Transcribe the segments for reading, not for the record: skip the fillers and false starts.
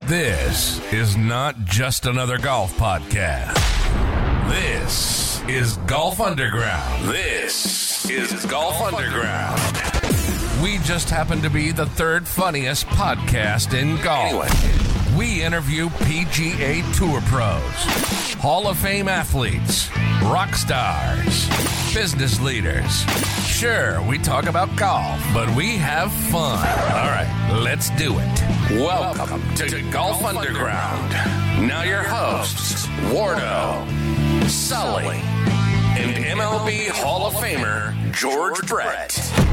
This is not just another golf podcast. This is Golf Underground. This is Golf Underground. We just happen to be the third funniest podcast in golf. We interview PGA Tour pros, Hall of Fame athletes, rock stars, business leaders. Sure, we talk about golf, but we have fun. All right, let's do it. Welcome to Golf Underground. Now your hosts, Wardo, Sully, and MLB Hall of Famer George Brett.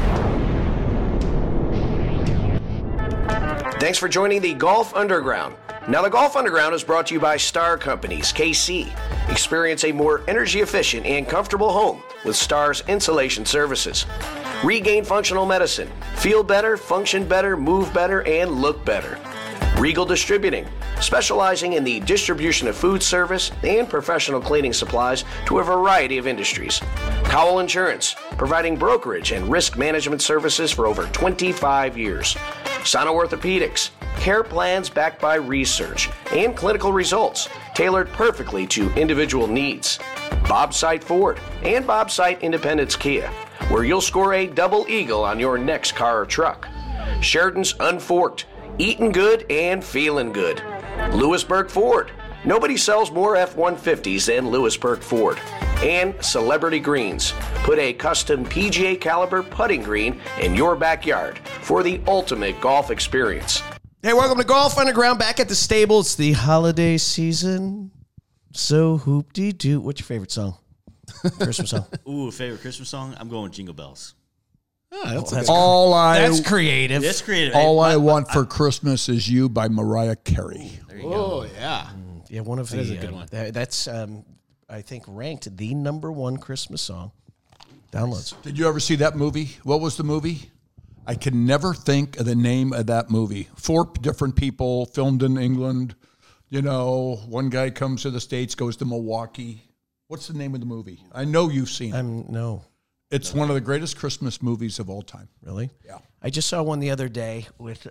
Thanks for joining the Golf Underground. Now, the Golf Underground is brought to you by Star Companies, KC. Experience a more energy-efficient and comfortable home with Star's insulation services. Regain Functional Medicine. Feel better, function better, move better, and look better. Regal Distributing, specializing in the distribution of food service and professional cleaning supplies to a variety of industries. Cowell Insurance, providing brokerage and risk management services for over 25 years. Sano Orthopedics, care plans backed by research and clinical results tailored perfectly to individual needs. Bob Sight Ford and Bob Sight Independence Kia, where you'll score a double eagle on your next car or truck. Sheridan's Unforked, eating good and feeling good. Lewisburg Ford, nobody sells more F-150s than Lewisburg Ford. And Celebrity Greens, put a custom PGA caliber putting green in your backyard for the ultimate golf experience. Hey, welcome to Golf Underground, back at the stable. It's the holiday season, so hoop-dee-doo. What's your favorite song? Christmas song? Ooh, favorite Christmas song? I'm going Jingle Bells. Oh, that's creative. That's creative. All I Want for Christmas Is You by Mariah Carey. There you go. Yeah. Yeah, one of that is a good one. That's, I think, ranked the number one Christmas song. Downloads. Did you ever see that movie? What was the movie? I can never think of the name of that movie. 4 different people, filmed in England. You know, one guy comes to the States, goes to Milwaukee. What's the name of the movie? I know you've seen it. No. It's one of the greatest Christmas movies of all time. Really? Yeah. I just saw one the other day with,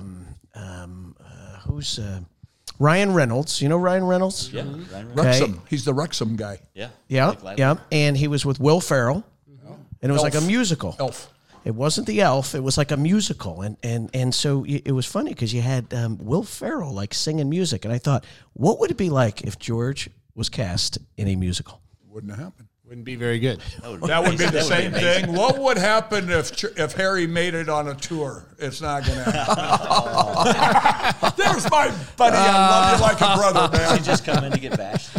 who's Ryan Reynolds. You know Ryan Reynolds? Yeah. Ryan Reynolds. Wrexham. He's the Wrexham guy. Yeah. Yeah. And he was with Will Ferrell. And it was like a musical. Elf. It wasn't the Elf. It was like a musical. And so it was funny because you had Will Ferrell like singing music. And I thought, what would it be like if George was cast in a musical? Wouldn't have happened. Wouldn't be very good. That would be the same thing. What would happen if Harry made it on a tour? It's not going to happen. There's my buddy. I love you like a brother, man. He just come in to get bashed.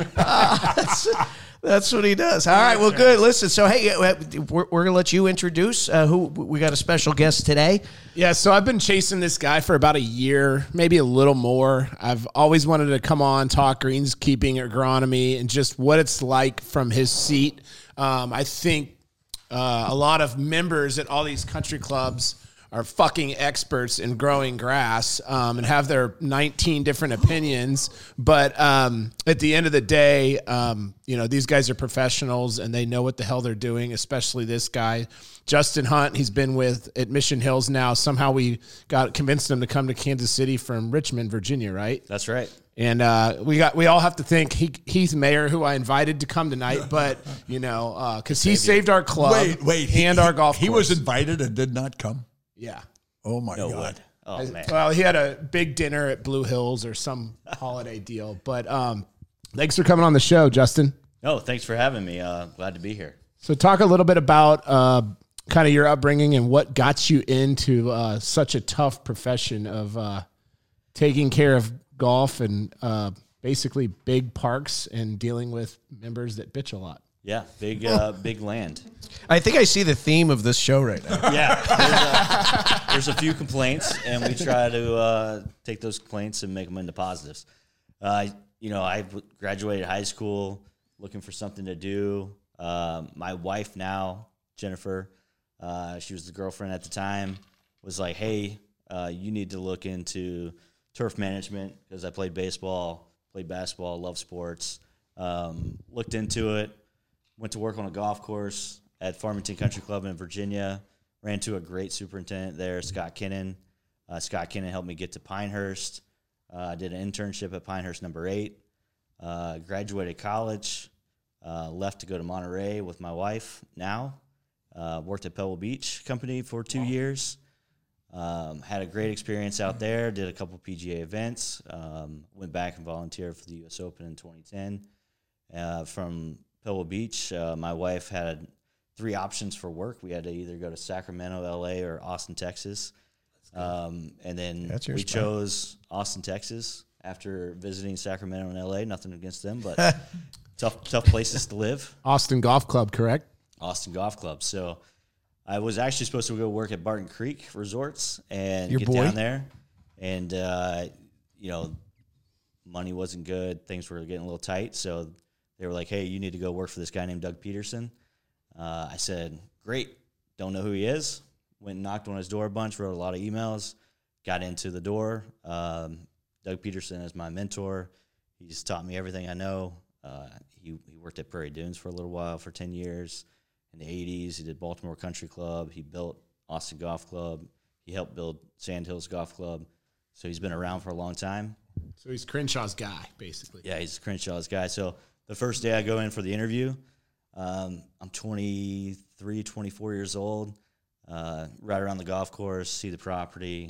That's what he does. All right, well, good. Listen, so, hey, we're going to let you introduce who we got a special guest today. Yeah, so I've been chasing this guy for about a year, maybe a little more. I've always wanted to come on, talk greenskeeping, agronomy, and just what it's like from his seat. I think a lot of members at all these country clubs are fucking experts in growing grass and have their 19 different opinions. But at the end of the day, these guys are professionals and they know what the hell they're doing, especially this guy, Justin Hunt. He's been at Mission Hills now. Somehow we convinced him to come to Kansas City from Richmond, Virginia, right? That's right. And we all have to thank Heath Mayer, who I invited to come tonight, but because he saved our club and our golf course. He was invited and did not come. Yeah. Oh, my God. Wood. Oh, man. Well, he had a big dinner at Blue Hills or some holiday deal. But thanks for coming on the show, Justin. No, thanks for having me. Glad to be here. So talk a little bit about kind of your upbringing and what got you into such a tough profession of taking care of golf and basically big parks and dealing with members that bitch a lot. Yeah, big land. I think I see the theme of this show right now. Yeah, there's a few complaints, and we try to take those complaints and make them into positives. I graduated high school looking for something to do. My wife now, Jennifer, she was the girlfriend at the time, was like, hey, you need to look into turf management because I played baseball, played basketball, love sports. Looked into it. Went to work on a golf course at Farmington Country Club in Virginia. Ran to a great superintendent there, Scott Kinnan. Scott Kinnan helped me get to Pinehurst. I did an internship at Pinehurst No. 8. Graduated college. Left to go to Monterey with my wife now. Worked at Pebble Beach Company for 2 years. Had a great experience out there. Did a couple PGA events. Went back and volunteered for the U.S. Open in 2010. From Pebble Beach, my wife had 3 options for work. We had to either go to Sacramento, L.A., or Austin, Texas. And then we chose Austin, Texas after visiting Sacramento and L.A. Nothing against them, but tough places to live. Austin Golf Club, correct? Austin Golf Club. So I was actually supposed to go work at Barton Creek Resorts and Your get boy? down there. And, money wasn't good. Things were getting a little tight. So they were like, hey, you need to go work for this guy named Doug Peterson. I said, great. Don't know who he is. Went and knocked on his door a bunch, wrote a lot of emails, got into the door. Doug Peterson is my mentor. He's taught me everything I know. He worked at Prairie Dunes for a little while, for 10 years. In the 80s, he did Baltimore Country Club. He built Austin Golf Club. He helped build Sand Hills Golf Club. So he's been around for a long time. So he's Crenshaw's guy, basically. Yeah, he's Crenshaw's guy. So the first day I go in for the interview, I'm 23, 24 years old, right around the golf course, see the property,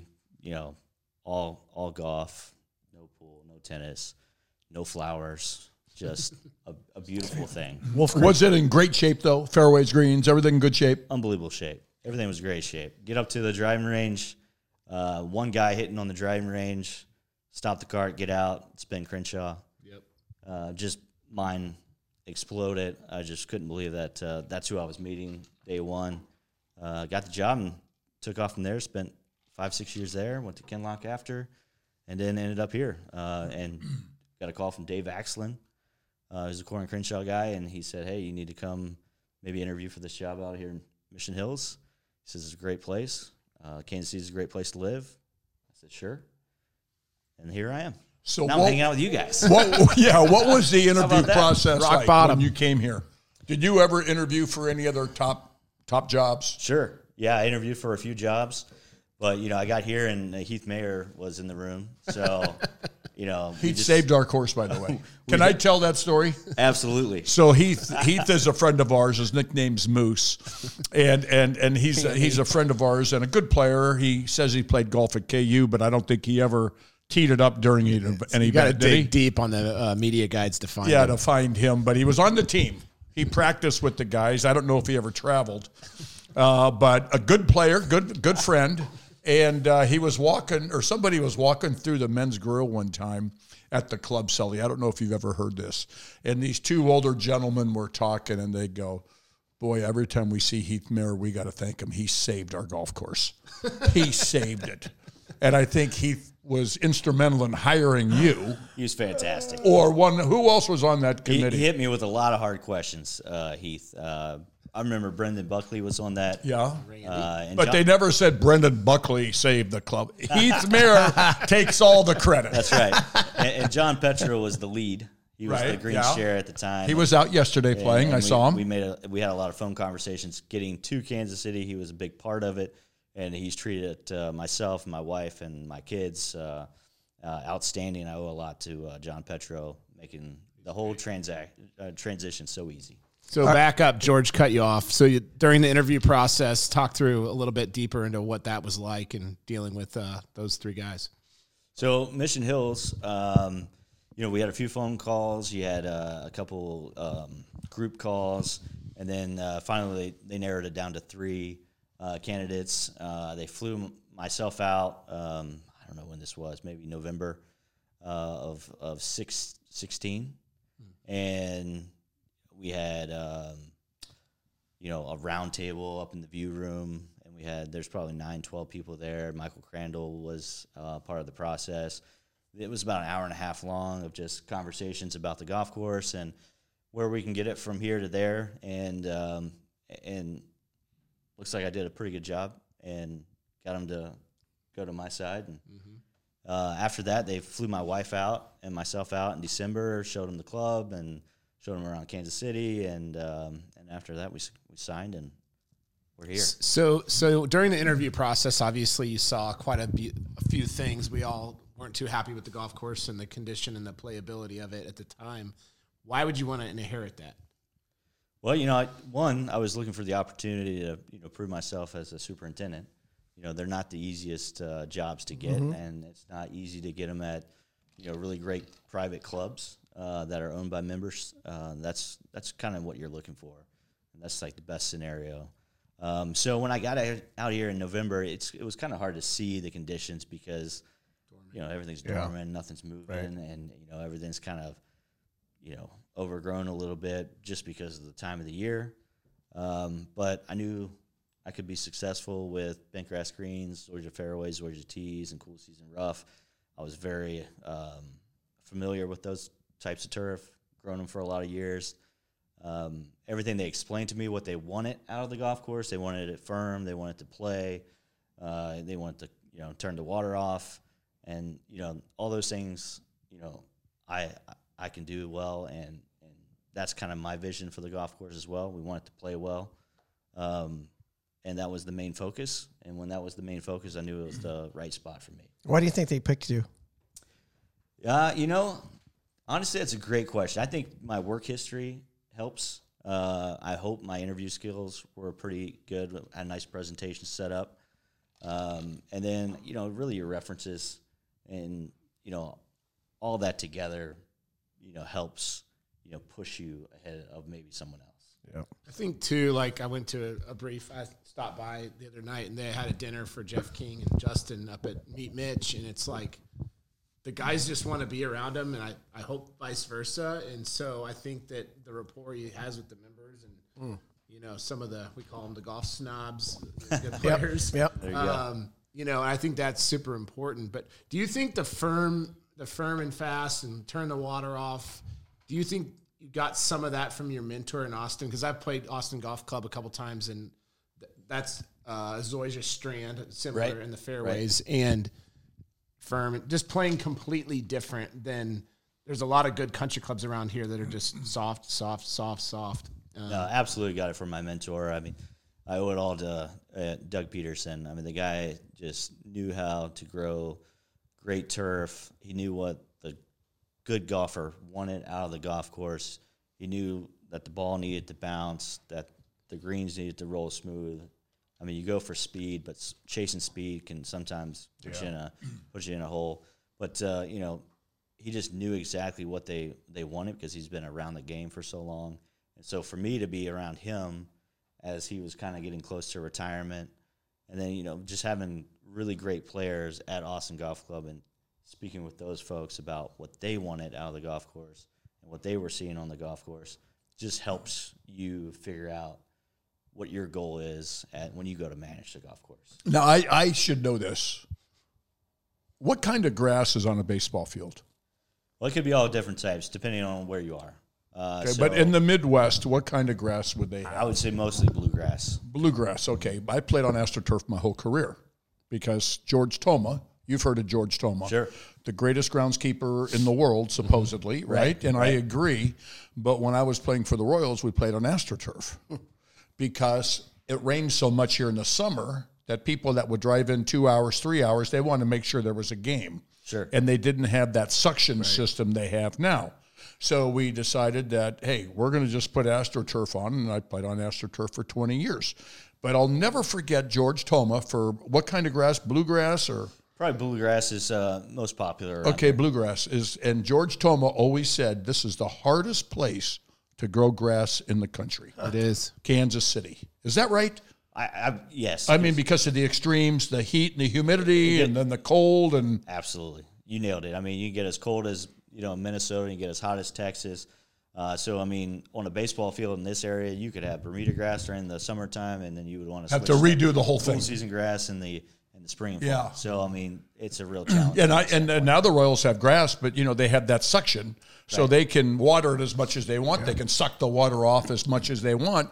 all golf, no pool, no tennis, no flowers, just a beautiful thing. Was it in great shape, though? Fairways, greens, everything in good shape? Unbelievable shape. Everything was great shape. Get up to the driving range, one guy hitting on the driving range, stop the cart, get out, it's Ben Crenshaw. Yep. Just mine exploded. I just couldn't believe that that's who I was meeting day one. Got the job and took off from there, spent 5-6 years there, went to Kinloch after, and then ended up here. And got a call from Dave Axlin, who's a Corin Crenshaw guy, and he said, hey, you need to come maybe interview for this job out here in Mission Hills. He says it's a great place. Kansas City is a great place to live. I said, sure. And here I am. So now I'm hanging out with you guys. What was the interview process Rock like bottom. when you came here? Did you ever interview for any other top jobs? Sure. Yeah, I interviewed for a few jobs, but, I got here and Heath Mayer was in the room. So, He saved our course, by the way. Can I tell that story? Absolutely. So Heath is a friend of ours. His nickname's Moose, and he's a friend of ours and a good player. He says he played golf at KU, but I don't think he ever teed it up during any You got to event, did he? dig deep on the media guides to find Yeah, him. to find him. But he was on the team. He practiced with the guys. I don't know if he ever traveled, but a good player, good friend. And he was walking, or somebody was walking through the men's grill one time at the club, Sully. I don't know if you've ever heard this. And these two older gentlemen were talking, and they go, boy, every time we see Heath Mayer, we got to thank him. He saved our golf course. He saved it. And I think Heath was instrumental in hiring you. He was fantastic. Or who else was on that committee? He hit me with a lot of hard questions, Heath. I remember Brendan Buckley was on that. Yeah. And But they never said Brendan Buckley saved the club. Heath Mayer takes all the credit. That's right. And John Petro was the lead. He was the green yeah. chair at the time. He was out yesterday playing. And I saw him. We had a lot of phone conversations getting to Kansas City. He was a big part of it, and he's treated myself, my wife, and my kids outstanding. I owe a lot to John Petro making the whole transition so easy. So back up, George cut you off. So during the interview process, talk through a little bit deeper into what that was like and dealing with those 3 guys. So Mission Hills, we had a few phone calls. You had a couple group calls, and then finally they narrowed it down to 3 candidates. They flew myself out. I don't know when this was, maybe November of 16, and we had a round table up in the view room, and there's probably 9-12 people there. Michael Crandall was part of the process. It was about an hour and a half long of just conversations about the golf course and where we can get it from here to there. And looks like I did a pretty good job and got them to go to my side. And after that, they flew my wife out and myself out in December, showed them the club and showed them around Kansas City. And after that, we signed and we're here. So during the interview process, obviously you saw quite a few things. We all weren't too happy with the golf course and the condition and the playability of it at the time. Why would you want to inherit that? Well, I was looking for the opportunity to prove myself as a superintendent. They're not the easiest jobs to get, and it's not easy to get them at, really great private clubs that are owned by members. That's kind of what you're looking for. And that's like the best scenario. So when I got out here in November, it was kind of hard to see the conditions because, everything's dormant, nothing's moving, and, everything's kind of, overgrown a little bit just because of the time of the year. But I knew I could be successful with bent grass greens, Zoysia fairways, Zoysia tees, and cool season rough. I was very familiar with those types of turf, grown them for a lot of years. Everything they explained to me, what they wanted out of the golf course, they wanted it firm, they wanted to play, they wanted to turn the water off, and all those things I can do well, and that's kind of my vision for the golf course as well. We want it to play well, and that was the main focus. And when that was the main focus, I knew it was the right spot for me. Why do you think they picked you? Honestly, that's a great question. I think my work history helps. I hope my interview skills were pretty good. I had a nice presentation set up. And then, really your references and, all that together, helps, push you ahead of maybe someone else. Yeah. I think, too, I went to I stopped by the other night, and they had a dinner for Jeff King and Justin up at Meet Mitch, and it's like the guys just want to be around him, and I hope vice versa. And so I think that the rapport he has with the members and, some of we call them the golf snobs, the good players. Yep. There you go. I think that's super important. But do you think the firm and fast and turn the water off, do you think you got some of that from your mentor in Austin? Because I've played Austin Golf Club a couple times, and that's Zoysia Strand, similar in the fairways, and firm, just playing completely different than there's a lot of good country clubs around here that are just soft. No, absolutely got it from my mentor. I mean, I owe it all to Doug Peterson. I mean, the guy just knew how to grow great turf. He knew what the good golfer wanted out of the golf course. He knew that the ball needed to bounce, that the greens needed to roll smooth. I mean, you go for speed, but chasing speed can sometimes put you in a hole. But he just knew exactly what they wanted because he's been around the game for so long. And so for me to be around him as he was kind of getting close to retirement, and then just having really great players at Austin Golf Club and speaking with those folks about what they wanted out of the golf course and what they were seeing on the golf course just helps you figure out what your goal is when you go to manage the golf course. Now, I should know this. What kind of grass is on a baseball field? Well, it could be all different types depending on where you are. Okay, but in the Midwest, what kind of grass would they have? I would say mostly bluegrass. Bluegrass, okay. I played on AstroTurf my whole career because George Toma, you've heard of George Toma. Sure. The greatest groundskeeper in the world, supposedly, right? And I agree. But when I was playing for the Royals, we played on AstroTurf because it rained so much here in the summer that people that would drive in 2 hours, 3 hours, they wanted to make sure there was a game. Sure. And they didn't have that suction system they have now. So we decided that, hey, we're going to just put AstroTurf on, and I played on AstroTurf for 20 years. But I'll never forget George Toma for what kind of grass, bluegrass or? Probably bluegrass is most popular. Okay, bluegrass is, and George Toma always said this is the hardest place to grow grass in the country. It is. Kansas City. Is that right? Yes. I mean, because of the extremes, the heat and the humidity, and then the cold, and absolutely, you nailed it. I mean, you get as cold as Minnesota, you get as hot as Texas. So I mean, on a baseball field in this area, you could have Bermuda grass during the summertime, and then you would want to have to redo the whole thing. Full season grass in the spring and fall. Yeah. So I mean, it's a real challenge. And now the Royals have grass, but they have that suction, so they can water it as much as they want. They can suck the water off as much as they want.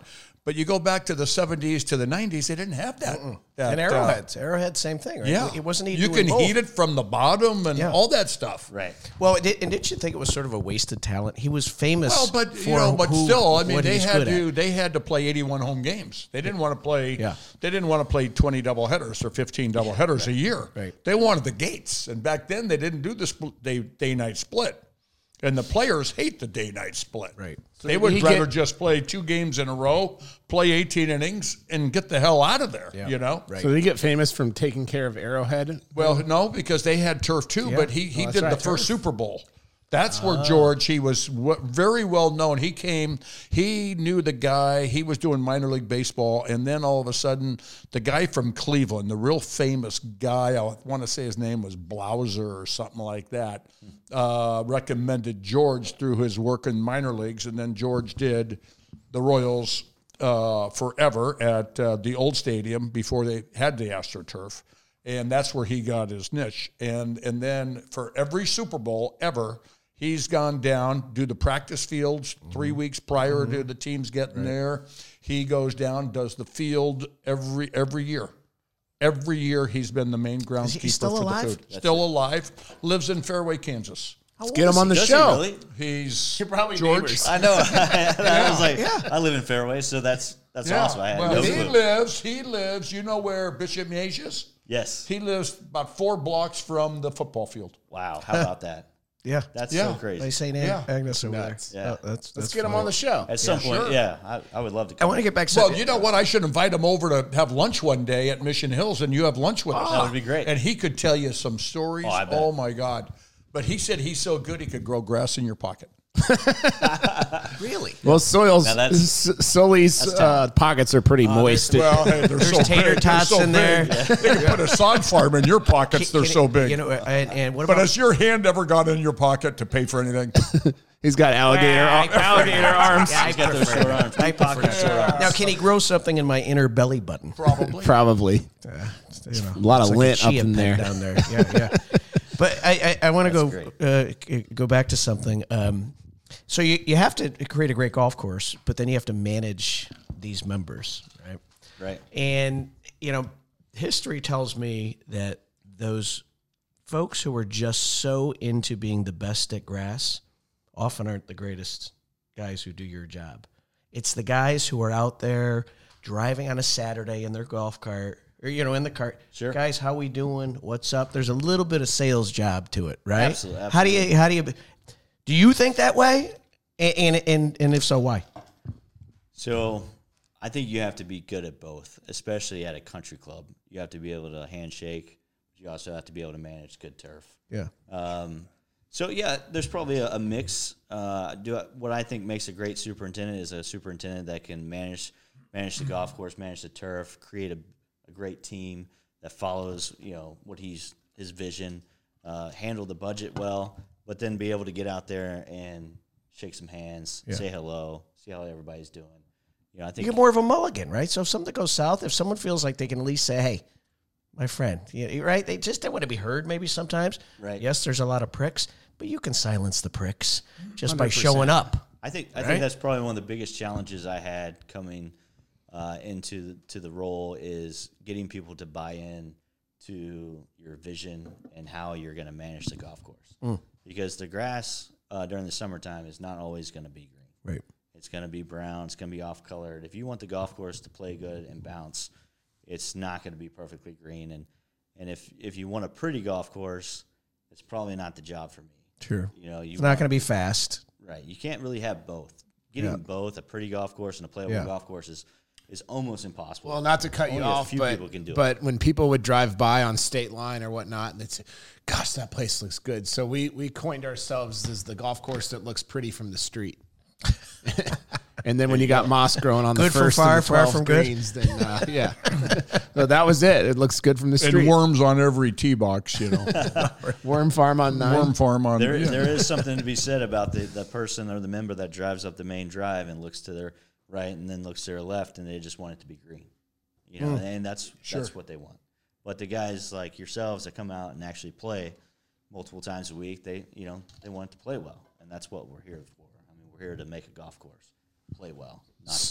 But you go back to the 70s to the 90s, they didn't have that. And Arrowhead, same thing, right? Yeah. It wasn't You can heat it from the bottom and all that stuff. Right. Well, and didn't you think it was sort of a wasted talent? He was famous. Well, but still, I mean, they had to play 81 home games. They didn't want to play. Yeah. They didn't want to play 20 doubleheaders or 15 doubleheaders a year. Right. They wanted the gates, and back then they didn't do the day-night split. And the players hate the day-night split. Right. They would rather just play 2 games in a row, play 18 innings, and get the hell out of there, you know? Right. So did he get famous from taking care of Arrowhead? Well, no, because they had turf too, but he did the first Super Bowl. That's where George, he was very well known. He knew the guy, he was doing minor league baseball, and then all of a sudden, the guy from Cleveland, the real famous guy, I want to say his name was Blauser or something like that, recommended George through his work in minor leagues, and then George did the Royals forever at the old stadium before they had the AstroTurf. And that's where he got his niche. And then for every Super Bowl ever, he's gone down, do the practice fields 3 weeks prior to the teams getting there. He goes down, does the field every year. Every year he's been the main groundskeeper still for alive? the food. Still alive. Lives in Fairway, Kansas. Let's get him on the Does he show. really? He's You're probably George. neighbors. I know. I was like, I live in Fairway, so that's awesome. I had Well, no he clue. lives, you know where Bishop Miege is? Yes. He lives about 4 blocks from the football field. Wow. How about that? Yeah. That's Yeah. so They crazy. say Agnes over Nuts. there. Yeah. Oh, that's Let's get him on the show. At some point, sure. I would love to I come. want to get back to Well, you know what? I should invite him over to have lunch one day at Mission Hills, and you have lunch with us. That would be great. And he could tell you some stories. Oh, I bet. Oh, my God. But he said he's so good he could grow grass in your pocket. Really? Well, Sully's tough. pockets are pretty moist. Well, hey, they're so tater big. tots They're so in there. big. They can put a sod farm in your pockets. They're so big. You know, and what But about has your hand ever gone in your pocket to pay for anything? He's got alligator arms. Yeah, I He's got those prefer short it. arms. I prefer Pocket it. short arms. Now, can he grow something in my inner belly button? Probably. Probably. You know, A lot of it's like lint a up chia in pet there. down there. Yeah. But I want to go back to something. So you have to create a great golf course, but then you have to manage these members, right? Right. And, you know, history tells me that those folks who are just so into being the best at grass often aren't the greatest guys who do your job. It's the guys who are out there driving on a Saturday in their golf cart, or, you know, in the cart. Sure. Guys, how we doing? What's up? There's a little bit of sales job to it, right? Absolutely. How do you think that way? And if so, why? So I think you have to be good at both, especially at a country club. You have to be able to handshake. But you also have to be able to manage good turf. Yeah. So, yeah, there's probably a mix. What I think makes a great superintendent is a superintendent that can manage the golf course, manage the turf, create a great team that follows, you know, what his vision, handle the budget well, but then be able to get out there and shake some hands, say hello, see how everybody's doing. You know, I think You get more of a mulligan, right? So if something goes south, if someone feels like they can at least say, hey, my friend, right? They want to be heard maybe sometimes. Right. Yes, there's a lot of pricks, but you can silence the pricks just by showing up. I think Right? that's probably one of the biggest challenges I had coming into the role is getting people to buy in to your vision and how you're going to manage the golf course. Because the grass during the summertime is not always going to be green. Right. It's going to be brown. It's going to be off-colored. If you want the golf course to play good and bounce, it's not going to be perfectly green. And if you want a pretty golf course, it's probably not the job for me. Sure. You know, It's not going to be fast. Right. You can't really have both. Getting both, a pretty golf course and a playable golf course, is almost impossible. Well, not to cut you Only a off, few people can do it. but when people would drive by on State Line or whatnot, and they'd say, gosh, that place looks good. So we coined ourselves as the golf course that looks pretty from the street. And then when you got moss growing on the Good from first far, and the far 12 from good. greens, then yeah. So that was it. It looks good from the street. And worms on every tee box, you know. Worm Farm on 9. Worm farm on there is something to be said about the person or the member that drives up the main drive and looks to their right and then looks to their left, and they just want it to be green. You know, and that's what they want. But the guys like yourselves that come out and actually play multiple times a week, they want it to play well, and that's what we're here for. I mean, we're here to make a golf course play well, not to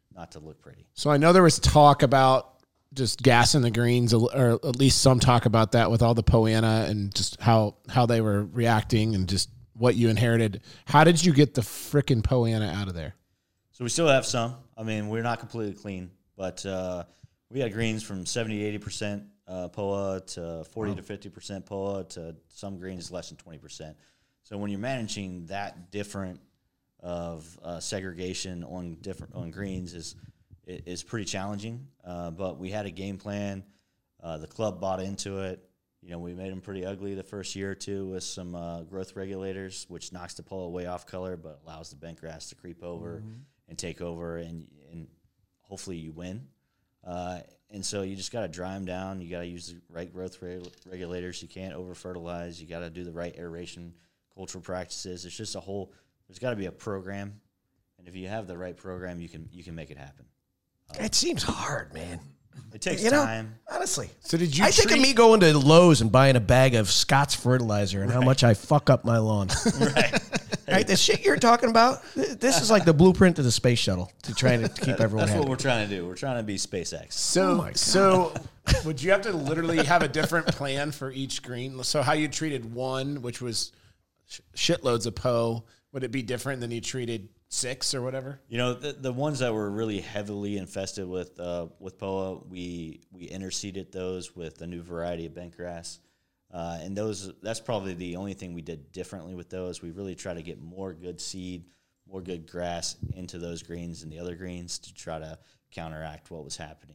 not to look pretty. So I know there was talk about just gassing the greens, or at least some talk about that with all the Poa annua and just how they were reacting and just what you inherited. How did you get the frickin' Poa annua out of there? So we still have some. I mean, we're not completely clean, but we got greens from 70 to 80% POA to 40 to 50% POA to some greens less than 20%. So when you're managing that different of segregation on greens is pretty challenging. But we had a game plan. The club bought into it. You know, we made them pretty ugly the first year or two with some growth regulators, which knocks the POA way off color, but allows the bent grass to creep over and take over, and hopefully you win. And so you just got to dry them down. You got to use the right growth regulators. You can't over-fertilize. You got to do the right aeration cultural practices. It's just there's got to be a program. And if you have the right program, you can make it happen. It seems hard, man. It takes time. Honestly. So did you I think of me going to Lowe's and buying a bag of Scott's fertilizer and how much I fuck up my lawn. Right? The shit you're talking about, this is like the blueprint to the space shuttle to try to keep everyone That's happy. what we're trying to do. We're trying to be SpaceX. So would you have to literally have a different plan for each green? So how you treated one, which was shitloads of Poa, would it be different than you treated 6 or whatever? You know, the ones that were really heavily infested with POA, we interseeded those with a new variety of bent grass. And that's probably the only thing we did differently with those. We really try to get more good seed, more good grass into those greens and the other greens to try to counteract what was happening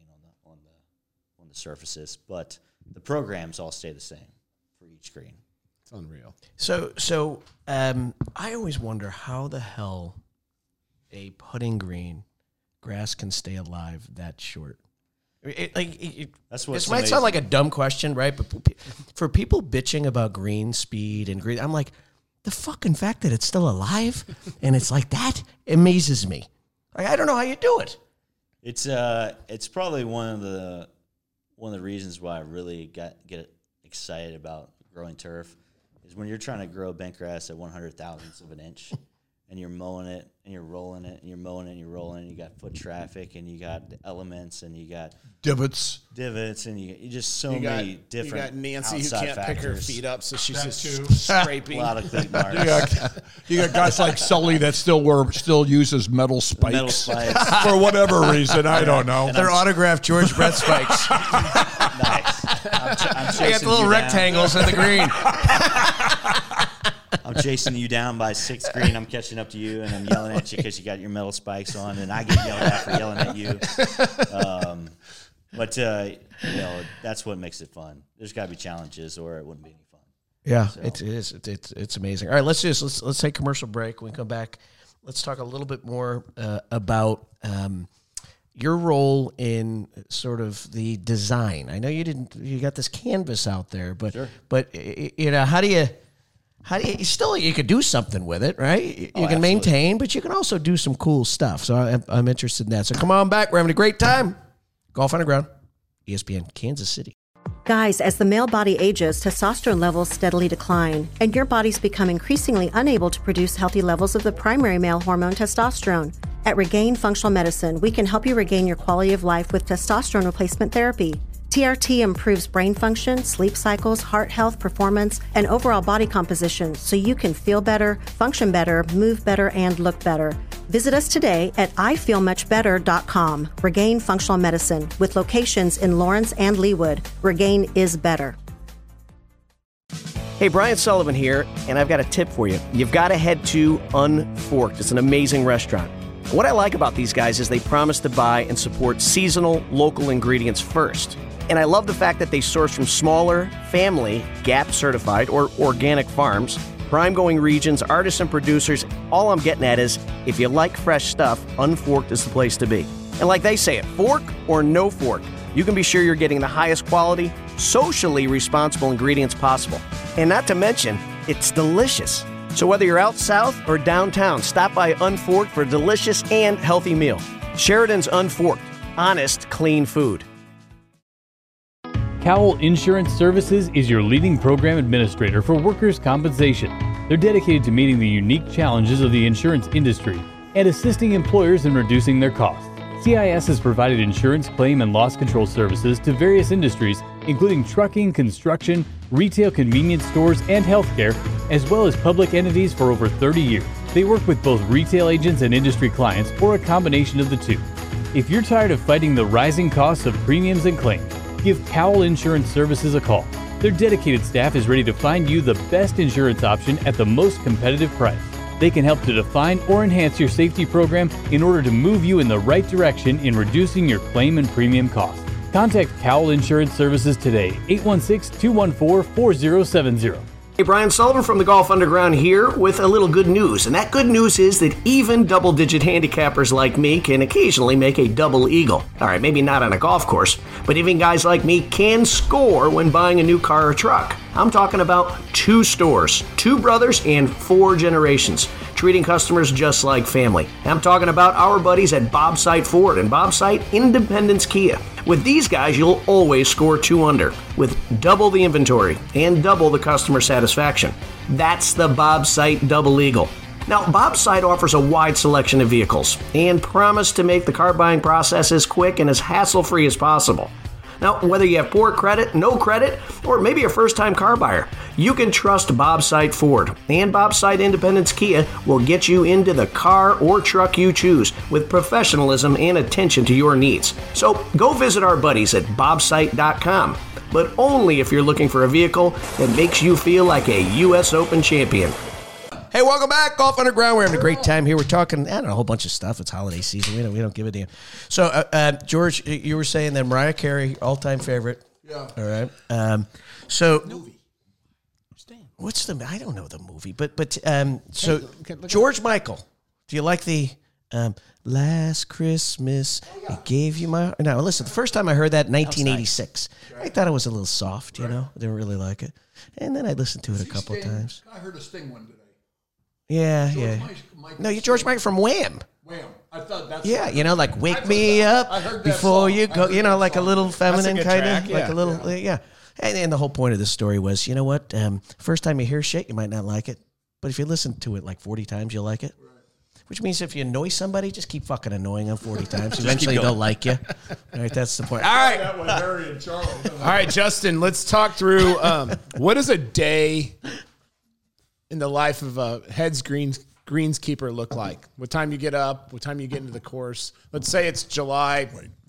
on the surfaces. But the programs all stay the same for each green. It's unreal. So I always wonder how the hell a putting green grass can stay alive that short. That's what this might sound like a dumb question, right? But for people bitching about green speed and green, I'm like, the fucking fact that it's still alive and it's like that amazes me. Like, I don't know how you do it. It's probably one of the reasons why I really get excited about growing turf is when you're trying to grow bent grass at 100,000ths of an inch. And you're mowing it, and you're rolling it, and you're mowing it, and you're rolling it, and you got foot traffic, and you got the elements, and you got divots, and you just many different. You got Nancy who can't factors. pick her feet up, so she's just scraping. A lot of cleat marks. You got guys like Sully that still uses metal spikes for whatever reason. I don't know. They're autographed George Brett spikes. Nice. I got the little rectangles in the green. I'm chasing you down by 6th green. I'm catching up to you, and I'm yelling at you because you got your metal spikes on, and I get yelled at for yelling at you. But that's what makes it fun. There's got to be challenges, or it wouldn't be any fun. Yeah, so. It is. It's amazing. All right, let's take a commercial break. When we come back, let's talk a little bit more about your role in sort of the design. I know you got this canvas out there, but sure. But how do you still, you could do something with it, right? You can absolutely. maintain, but you can also do some cool stuff. So I'm interested in that. So come on back. We're having a great time. Golf Underground, ESPN, Kansas City. Guys, as the male body ages, testosterone levels steadily decline, and your body's become increasingly unable to produce healthy levels of the primary male hormone testosterone. At Regain Functional Medicine, we can help you regain your quality of life with testosterone replacement therapy. TRT improves brain function, sleep cycles, heart health, performance, and overall body composition so you can feel better, function better, move better, and look better. Visit us today at ifeelmuchbetter.com. Regain Functional Medicine, with locations in Lawrence and Leawood. Regain is better. Hey, Brian Sullivan here, and I've got a tip for you. You've got to head to Unforked. It's an amazing restaurant. What I like about these guys is they promise to buy and support seasonal, local ingredients first. And I love the fact that they source from smaller, family, GAP certified, or organic farms, prime-going regions, artisan producers. All I'm getting at is, if you like fresh stuff, Unforked is the place to be. And like they say it, fork or no fork, you can be sure you're getting the highest quality, socially responsible ingredients possible. And not to mention, it's delicious. So whether you're out south or downtown, stop by Unforked for a delicious and healthy meal. Sheridan's Unforked. Honest, clean food. Cowell Insurance Services is your leading program administrator for workers' compensation. They're dedicated to meeting the unique challenges of the insurance industry and assisting employers in reducing their costs. CIS has provided insurance, claim, and loss control services to various industries, including trucking, construction, retail convenience stores, and healthcare, as well as public entities for over 30 years. They work with both retail agents and industry clients, or a combination of the two. If you're tired of fighting the rising costs of premiums and claims, give Cowell Insurance Services a call. Their dedicated staff is ready to find you the best insurance option at the most competitive price. They can help to define or enhance your safety program in order to move you in the right direction in reducing your claim and premium costs. Contact Cowell Insurance Services today, 816-214-4070. Hey, Brian Sullivan from the Golf Underground here with a little good news. And that good news is that even double-digit handicappers like me can occasionally make a double eagle. All right, maybe not on a golf course, but even guys like me can score when buying a new car or truck. I'm talking about 2 stores, 2 brothers, and 4 generations, treating customers just like family. I'm talking about our buddies at Bob Sight Ford and Bob Sight Independence Kia. With these guys, you'll always score 2 under, with double the inventory and double the customer satisfaction. That's the Bob Sight Double Eagle. Now, Bob Sight offers a wide selection of vehicles and promise to make the car buying process as quick and as hassle-free as possible. Now, whether you have poor credit, no credit, or maybe a first-time car buyer, you can trust Bob Sight Ford. And Bob Sight Independence Kia will get you into the car or truck you choose with professionalism and attention to your needs. So go visit our buddies at bobsight.com, but only if you're looking for a vehicle that makes you feel like a U.S. Open champion. Hey, welcome back, Golf Underground. We're having a great time here. We're talking, a whole bunch of stuff. It's holiday season. We don't give a damn. So, George, you were saying that Mariah Carey, all-time favorite. Yeah. All right. Movie. What's the? I don't know the movie, but George Michael. Do you like the Last Christmas I gave you my? No, listen. The first time I heard that in 1986, I thought it was a little soft. I didn't really like it, and then I listened to it a couple of times. I heard a Sting one today. Yeah. You're George Michael from Wham. Wham. I thought that's like Wake Me Up Before You Go. Like a little feminine kind of, like a little, yeah. And the whole point of this story was, you know what? First time you hear shit, you might not like it, but if you listen to it like 40 times, you'll like it. Which means if you annoy somebody, just keep fucking annoying them 40 times. Eventually they'll like you. All right, that's the point. All right. That was Harry and Charles. All right, Justin, let's talk through what does a day in the life of a heads greenskeeper look like? What time you get up? What time you get into the course? Let's say it's July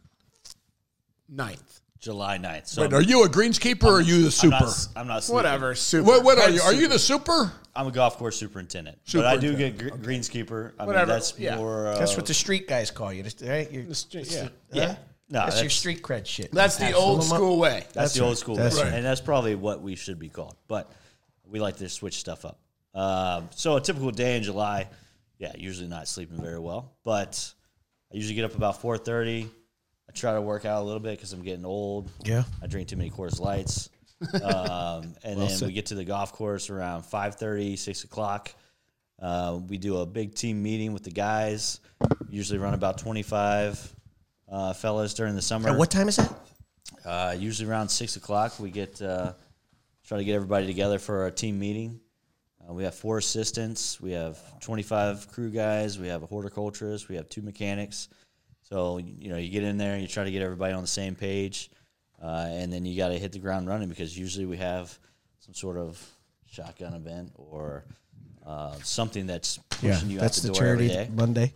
9th. July 9th. So Wait, are you a greenskeeper or are you the super? I'm not Whatever, super. What are you? Are you the super? I'm a golf course superintendent. But I do get greenskeeper. I mean, that's more... that's what the street guys call you, right? Yeah. No, that's your street cred shit. That's the old school way. That's the old school way. Right. And that's probably what we should be called. But we like to switch stuff up. So a typical day in July, usually not sleeping very well. But I usually get up about 4:30. I try to work out a little bit because I'm getting old. Yeah. I drink too many Coors Lights. And then we get to the golf course around 5:30, 6 o'clock. We do a big team meeting with the guys. Usually run about 25 fellas during the summer. What time is that? Usually around 6 o'clock. We get try to get everybody together for a team meeting. We have 4 assistants. We have 25 crew guys. We have a horticulturist. We have 2 mechanics. So, you get in there and you try to get everybody on the same page. And then you got to hit the ground running because usually we have some sort of shotgun event or something that's pushing you out the door every day. Monday.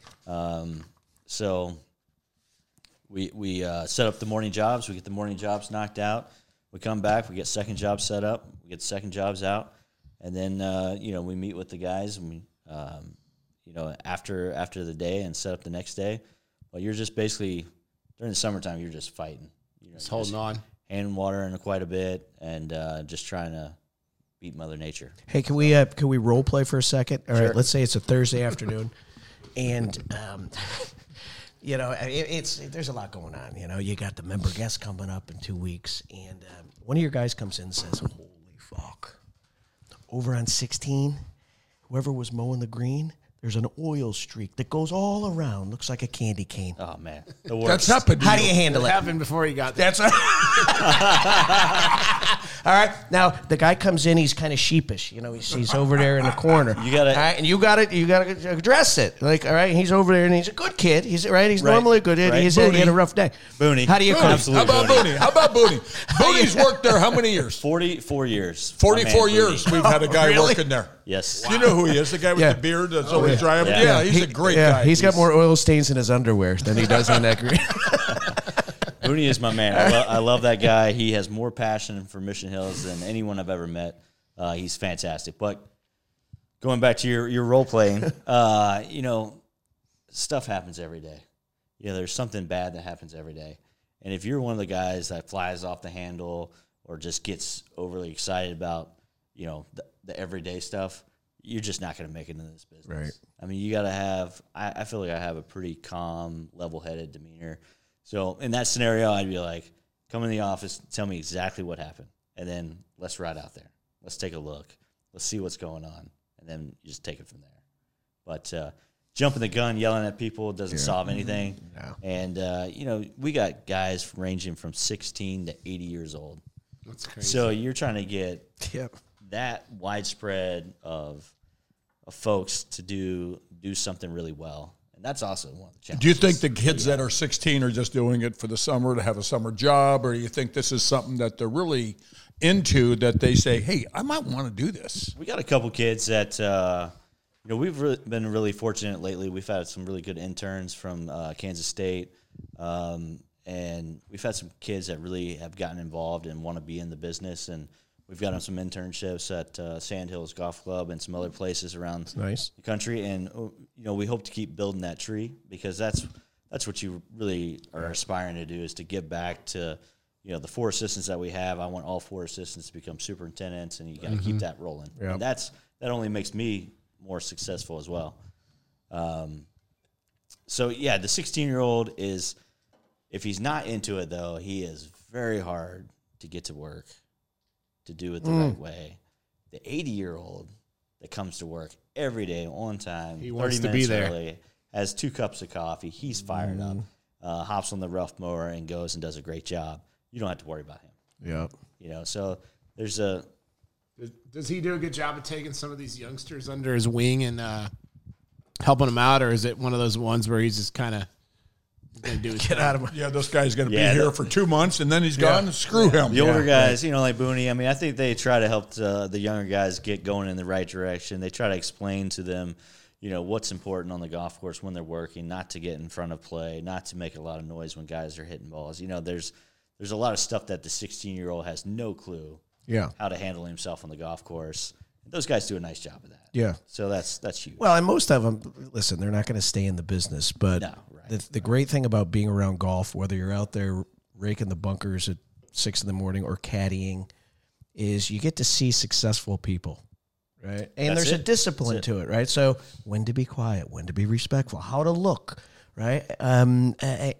So we set up the morning jobs. We get the morning jobs knocked out. We come back. We get second jobs set up. We get second jobs out. And then, we meet with the guys and we, after the day and set up the next day. Well, you're just basically, during the summertime, you're just fighting. Just holding on. Hand watering quite a bit and just trying to beat Mother Nature. Hey, can we role play for a second? All right, let's say it's a Thursday afternoon, and there's a lot going on. You got the member guests coming up in 2 weeks, and one of your guys comes in and says, "Holy fuck! Over on 16, whoever was mowing the green, there's an oil streak that goes all around. Looks like a candy cane. Oh man, the worst. That's happened to How do you handle It it? happened before you got there. That's all right. Now the guy comes in. He's kind of sheepish. He's over there in the corner. You gotta- all right, and you gotta address it. Like, all right, he's over there and he's a good kid. He's right. He's Right. normally a good kid. Right. He had a rough day. Booney. How do you Booney. coach? Absolutely. How about Booney? Booney's worked there how many years? 44 years. 44 My man, years Booney. we've had a guy Really? working there. Yes. You know who he is, the guy with Yeah. the beard that's always driving? Yeah. Yeah, he's a great guy. He's got more oil stains in his underwear than he does on that green. Booney is my man. I love that guy. He has more passion for Mission Hills than anyone I've ever met. He's fantastic. But going back to your role playing, stuff happens every day. There's something bad that happens every day. And if you're one of the guys that flies off the handle or just gets overly excited about, the everyday stuff, you're just not going to make it into this business. Right. I mean, you got to have, I feel like I have a pretty calm, level-headed demeanor. So in that scenario, I'd be like, come in the office, tell me exactly what happened, and then let's ride out there. Let's take a look. Let's see what's going on, and then you just take it from there. But jumping the gun, yelling at people doesn't solve anything. No. And, we got guys ranging from 16 to 80 years old. That's crazy. So you're trying to get Yep. that widespread of folks to do something really well. And that's also one of the challenges. Do you think the kids that are 16 are just doing it for the summer to have a summer job, or do you think this is something that they're really into, that they say, hey, I might want to do this? We got a couple kids that, we've been really fortunate lately. We've had some really good interns from Kansas State, and we've had some kids that really have gotten involved and want to be in the business. And we've got them some internships at Sand Hills Golf Club and some other places around Nice. the country. And, we hope to keep building that tree, because that's what you really are aspiring to do, is to give back to, the 4 assistants that we have. I want all 4 assistants to become superintendents, and you got to keep that rolling. Yep. And that only makes me more successful as well. The 16-year-old is, if he's not into it, though, he is very hard to get to work, to do it the right way. The 80-year-old that comes to work every day on time, He wants 30 to be minutes there. early, has 2 cups of coffee, he's fired up, hops on the rough mower and goes and does a great job. You don't have to worry about him. Yep. So there's Does he do a good job of taking some of these youngsters under his wing and helping them out, or is it one of those ones where he's just kind of going to do his Get out of my. Yeah, this guy's going to Yeah, be here that- for 2 months, and then he's gone. Screw him. the older guys, like Booney. I mean, I think they try to help the younger guys get going in the right direction. They try to explain to them, what's important on the golf course when they're working, not to get in front of play, not to make a lot of noise when guys are hitting balls. There's a lot of stuff that the 16-year-old has no clue how to handle himself on the golf course. Those guys do a nice job of that. Yeah. So that's huge. Well, and most of them, listen, they're not going to stay in the business. But No, right. the great thing about being around golf, whether you're out there raking the bunkers at 6 in the morning or caddying, is you get to see successful people, right? And That's there's a it. discipline That's to it, right? So when to be quiet, when to be respectful, how to look, right? And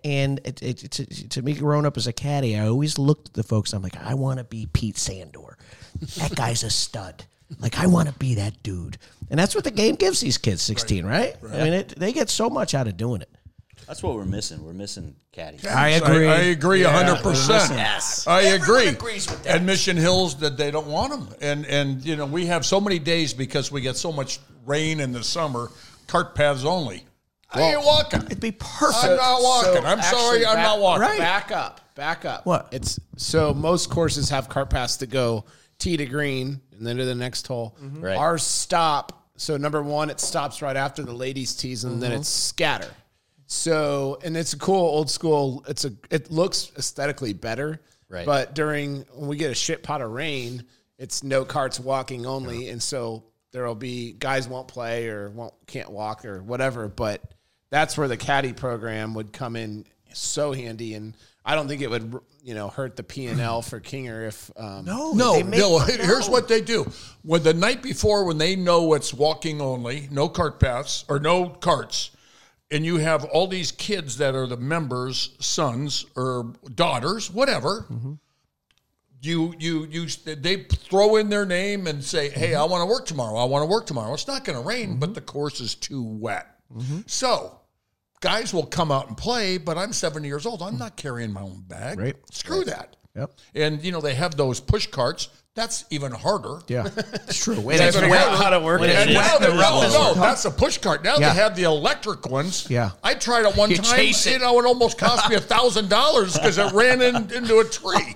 to me, growing up as a caddy, I always looked at the folks. I'm like, I want to be Pete Sandor. That guy's a stud. Like, I want to be that dude. And that's what the game gives these kids, 16, right? I mean, they get so much out of doing it. That's what we're missing. We're missing caddies. I agree. I agree 100%. Yes. I agree. Everyone agrees with that. And Mission Hills, that they don't want them. And we have so many days because we get so much rain in the summer, cart paths only. I ain't walking. It'd be perfect. I'm not walking. So I'm sorry, actually, I'm not walking. Right. Back up. What? It's so most courses have cart paths that go tee to green and then to the next hole. Right. Ours stop. So number one, it stops right after the ladies' tees, and then it's scatter. So, and it's a cool old school. It looks aesthetically better. Right. But when we get a shit pot of rain, it's no carts walking only, and so there'll be guys won't play or can't walk or whatever. But that's where the caddy program would come in so handy, and I don't think it would hurt the P&L for Kinger if No, here's what they do. When the night before, when they know it's walking only, no cart paths or no carts, and you have all these kids that are the members' sons or daughters, whatever, they throw in their name and say, hey, I want to work tomorrow. I want to work tomorrow. It's not going to rain, but the course is too wet. So guys will come out and play, but I'm 70 years old. I'm not carrying my own bag. Right. Screw that. Yep. And, they have those push carts. That's even harder. Yeah, it's true. That's how to work it. And now Well, that's a push cart. Now Yeah. they have the electric ones. Yeah. I tried it one You time. chase it. It almost cost me $1,000 because it ran into a tree.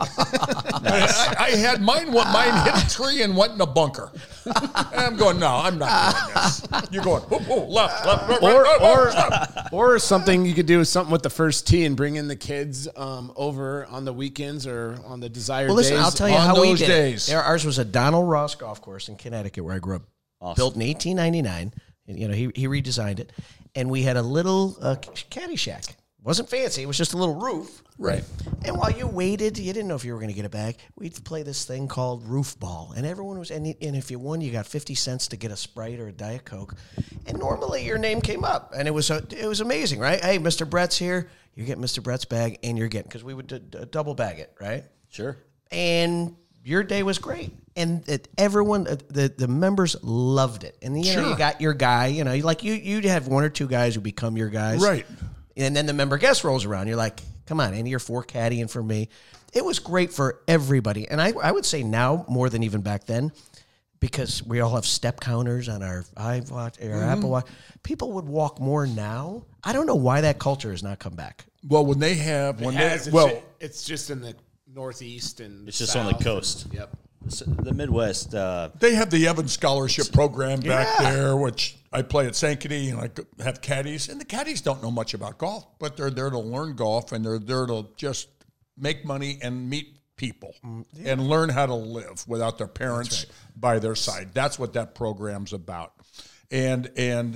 I had mine hit a tree and went in a bunker. And I'm going, no, I'm not doing this. You're going, left, right, Or something you could do is something with the first tee and bring in the kids over on the weekends or on the desired Well, listen, days. I'll tell you on how we those did days. it. Ours was a Donald Ross golf course in Connecticut where I grew up. Awesome. Built in 1899. And, he redesigned it. And we had a little caddy shack. Wasn't fancy. It was just a little roof. Right. And while you waited, you didn't know if you were going to get a bag. We'd play this thing called roof ball, and everyone was. And if you won, you got 50 cents to get a Sprite or a Diet Coke. And normally your name came up, and it was amazing, right? Hey, Mr. Brett's here. You get Mr. Brett's bag, and you're getting, because we would double bag it, right? Sure. And your day was great, and everyone, the members loved it. And Sure. You got your guy. You'd have one or two guys who become your guys, Right. And then the member guest rolls around. You're like, come on, Andy, you're 4 caddying for me. It was great for everybody. And I would say now more than even back then, because we all have step counters on our iWatch or Apple Watch. People would walk more now. I don't know why that culture has not come back. Well, when they have, it's just in the Northeast and It's just South on the coast. Yep. The Midwest. they have the Evans Scholarship Program back there, which I play at Sankaty, and I have caddies. And the caddies don't know much about golf, but they're there to learn golf, and they're there to just make money and meet people and learn how to live without their parents by their side. That's what that program's about. And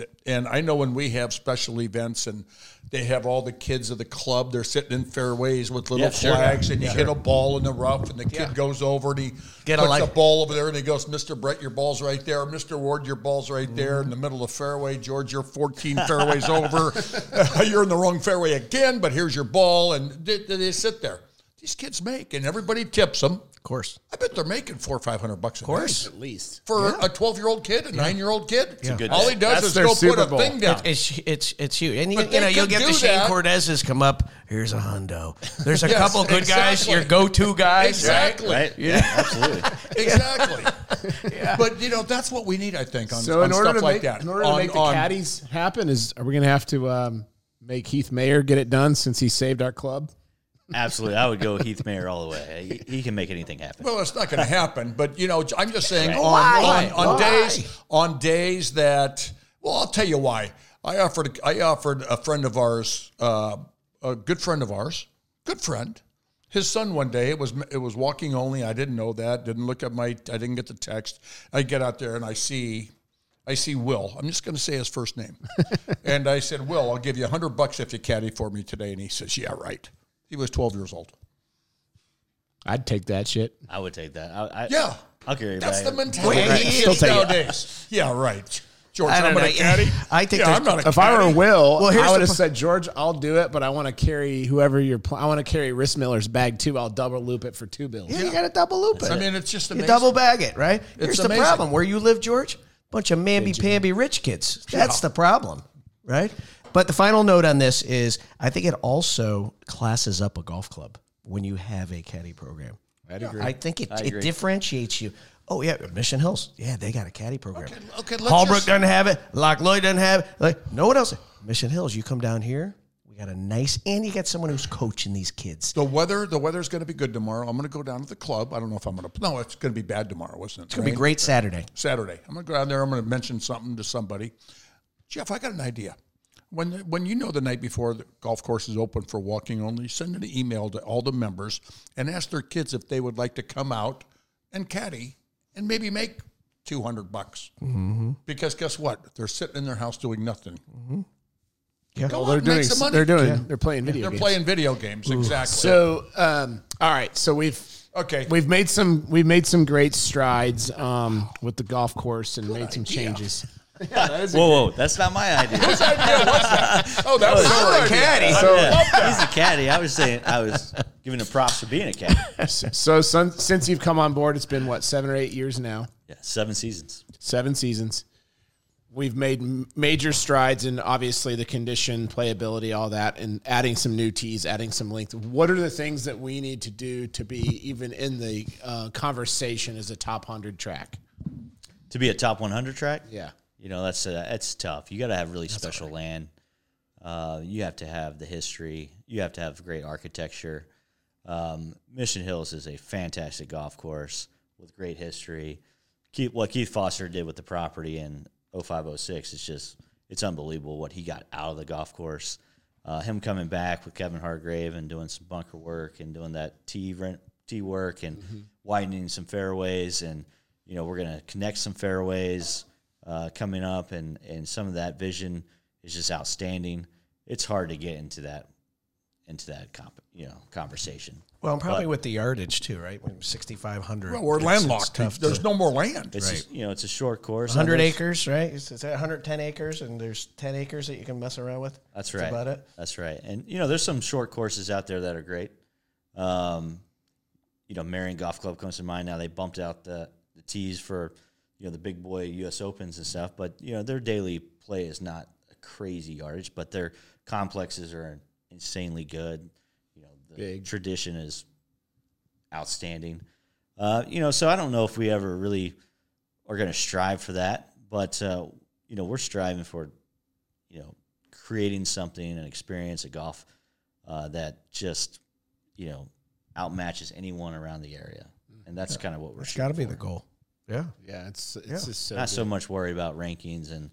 I know when we have special events and they have all the kids of the club, they're sitting in fairways with little flags, and you hit a ball in the rough, and the kid goes over and he puts the ball over there, and he goes, Mr. Brett, your ball's right there. Mr. Ward, your ball's right there in the middle of the fairway. George, you're 14 fairways over. You're in the wrong fairway again, but here's your ball. And they sit there. These kids make, and everybody tips them. Of course. I bet they're making $400 or $500 a course. night. At least. For a 12-year-old kid, a 9-year-old kid. It's a good All day. he does That's is their go Super put a Bowl. thing down. It's huge. And But they you'll could get the do Shane that. Cordez's come up. Here's a hundo. There's a Yes, couple good guys, exactly. your go-to guys, Exactly. right? Right? Yeah, absolutely. Exactly. But, that's what we need, I think, on, So on in order stuff to like make, that. in order to make the caddies happen, are we going to have to make Heath Mayer get it done since he saved our club? Absolutely. I would go Heath Mayer all the way. He can make anything happen. Well, it's not going to happen. But, I'm just saying Why? on days that, well, I'll tell you why. I offered a friend of ours, a good friend of ours, good friend, his son one day. It was walking only. I didn't know that. Didn't look at I didn't get the text. I get out there and I see Will. I'm just going to say his first name. And I said, Will, I'll give you $100 if you caddy for me today. And he says, yeah, right. He was 12 years old. I'd take that shit. I would take that. I'll carry it That's back. the mentality Wait, of still kids take it. nowadays. Yeah, right. George, I don't I'm going to know. caddy. I think I'm not a If I were caddy. Will, Well, here's I would the have said, George, I'll do it, but I want to carry whoever I want to carry Riss Miller's bag too. I'll double loop it for $2 bills. Yeah, you got to double loop it. I mean, it's just You amazing. double bag it, right? Here's the amazing. problem. Where you live, George, bunch of mamby-pamby rich kids. That's the problem, right? But the final note on this is I think it also classes up a golf club when you have a caddy program. I'd agree. I think it agree. differentiates you. Oh, yeah, Mission Hills. Yeah, they got a caddy program. Okay, let's Holbrook just- doesn't have it. Loch Lloyd doesn't have it. Like, no one else. Mission Hills, you come down here. We got a nice, and you got someone who's coaching these kids. The weather's going to be good tomorrow. I'm going to go down to the club. I don't know if I'm going to. No, it's going to be bad tomorrow, isn't it? It's going to be great Saturday. Saturday. I'm going to go down there. I'm going to mention something to somebody. Jeff, I got an idea. When the night before the golf course is open for walking only, send an email to all the members and ask their kids if they would like to come out and caddy and maybe make $200. Mm-hmm. Because guess what? They're sitting in their house doing nothing. Mm-hmm. Yeah. Go Well, out and make some money. They're playing video They're games. playing video games. Exactly. So, all right. So we've made some great strides with the golf course and made some changes. Whoa, that's not my idea. Whose idea was that? Oh, that was your idea. caddy. He's a caddy. I was giving him props for being a caddy. So since you've come on board, it's been, 7 or 8 years now? Yeah, 7 seasons. 7 seasons. We've made major strides in, obviously, the condition, playability, all that, and adding some new tees, adding some length. What are the things that we need to do to be even in the conversation as a top 100 track? To be a top 100 track? Yeah. That's tough. You got to have really special land. You have to have the history. You have to have great architecture. Mission Hills is a fantastic golf course with great history. What Keith Foster did with the property in 05-06 it's unbelievable what he got out of the golf course. Him coming back with Kevin Hargrave and doing some bunker work and doing that tee work and widening some fairways, and we're going to connect some fairways coming up, and some of that vision is just outstanding. It's hard to get into that conversation. Well, and probably with the yardage too, right? 6,500. Well, we're landlocked. There's no more land. It's it's a short course. 100 acres, right? Is that 110 acres, and there's 10 acres that you can mess around with? That's right. That's about it. That's right. And there's some short courses out there that are great. Marion Golf Club comes to mind now. They bumped out the tees for the big boy U.S. Opens and stuff, but their daily play is not a crazy yardage, but their complexes are insanely good. The tradition is outstanding. So I don't know if we ever really are going to strive for that, but we're striving for creating something, an experience of golf that just outmatches anyone around the area, and that's kind of what we're. It's got to be the goal. Yeah, it's just so not good. so much worried about rankings and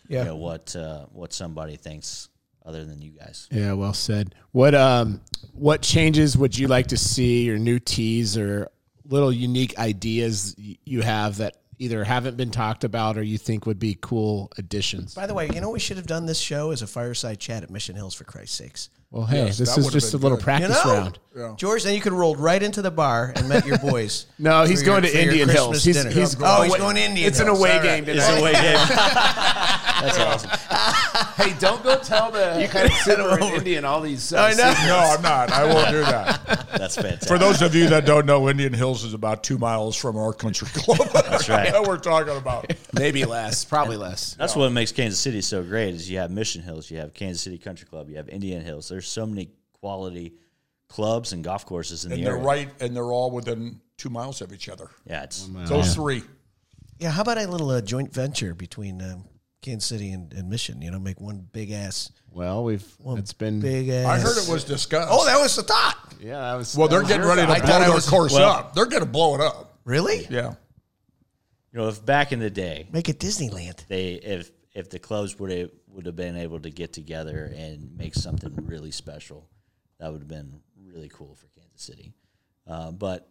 what somebody thinks other than you guys. Yeah, well said. What changes would you like to see, or new teas, or little unique ideas you have that either haven't been talked about or you think would be cool additions? By the way, we should have done this show as a fireside chat at Mission Hills, for Christ's sakes. Well, hey, Yes, this that is would've just a been little good. practice round. Yeah. George, then you could have rolled right into the bar and met your boys. No, he's for going your- to for your Indian Hills. Christmas dinner. He's going to Indian It's an Hills. away All game right. tonight. It's a away game. That's awesome. Hey, don't go tell the head sitter in Indian all these. I know. No, I'm not. I won't do that. That's fantastic. For those of you that don't know, Indian Hills is about 2 miles from our country club. That's right. That we're talking about. Maybe less, probably less. That's what makes Kansas City so great is you have Mission Hills, you have Kansas City Country Club, you have Indian Hills. There's so many quality clubs and golf courses in And the they're area. right, and they're all within 2 miles of each other. Yeah, it's Those three. Yeah, how about a little joint venture between Kansas City and Mission? Make one big ass. Well, it's been Big ass. I heard it was discussed. Oh, that was the thought. Yeah, that was. Well, they're that was getting your ready thought. to I blow thought I their was- course well- up. They're going to blow it up. Really? Yeah. if back in the day Make it Disneyland. if the clubs would have been able to get together and make something really special, that would have been really cool for Kansas City. But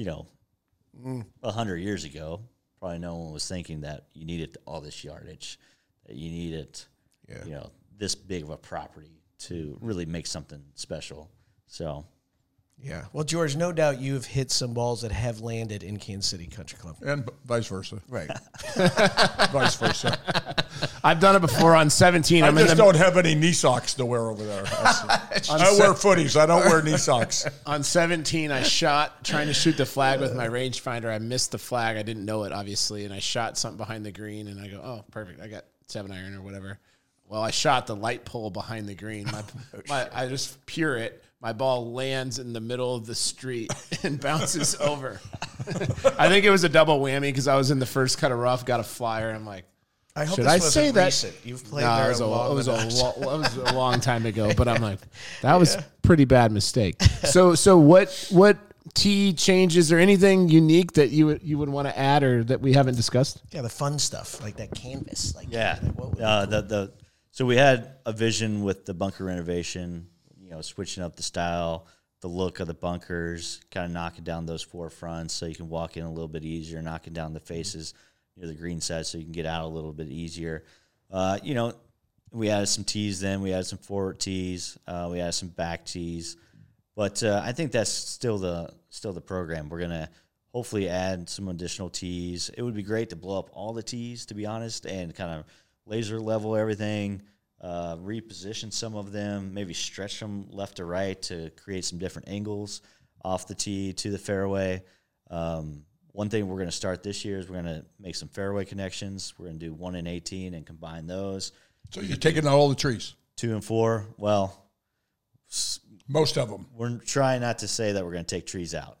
100 years ago, probably no one was thinking that you needed all this yardage, that you needed this big of a property to really make something special. So Yeah. Well, George, no doubt you have hit some balls that have landed in Kansas City Country Club. And vice versa. Right. Vice versa. I've done it before on 17. I I'm in just the don't have any knee socks to wear over there. I wear footies. I don't wear knee socks. on 17. I shot trying to shoot the flag with my rangefinder. I missed the flag. I didn't know it obviously, and I shot something behind the green. And I go, oh, perfect. I got 7-iron or whatever. Well, I shot the light pole behind the green. I just pure it. My ball lands in the middle of the street and bounces over. I think it was a double whammy because I was in the first cut of rough, got a flyer. I'm like, I hope should this I wasn't say that? recent. You've played No, there it was long enough. it was a long time ago. But I'm like, that was a pretty bad mistake. So what tee changes or anything unique that you would want to add or that we haven't discussed? Yeah, the fun stuff, like that canvas. Like yeah, what would so we had a vision with the bunker renovation, switching up the style, the look of the bunkers, kind of knocking down those four fronts so you can walk in a little bit easier, knocking down the faces near the green side so you can get out a little bit easier. We added some tees then. We added some forward tees. We added some back tees. But I think that's still the program. We're going to hopefully add some additional tees. It would be great to blow up all the tees, to be honest, and kind of laser level everything, reposition some of them, maybe stretch them left to right to create some different angles off the tee to the fairway. One thing we're going to start this year is we're going to make some fairway connections. We're going to do 1 and 18 and combine those. So you're taking out all the trees? 2 and 4. Well, most of them. we're trying not to say that we're going to take trees out.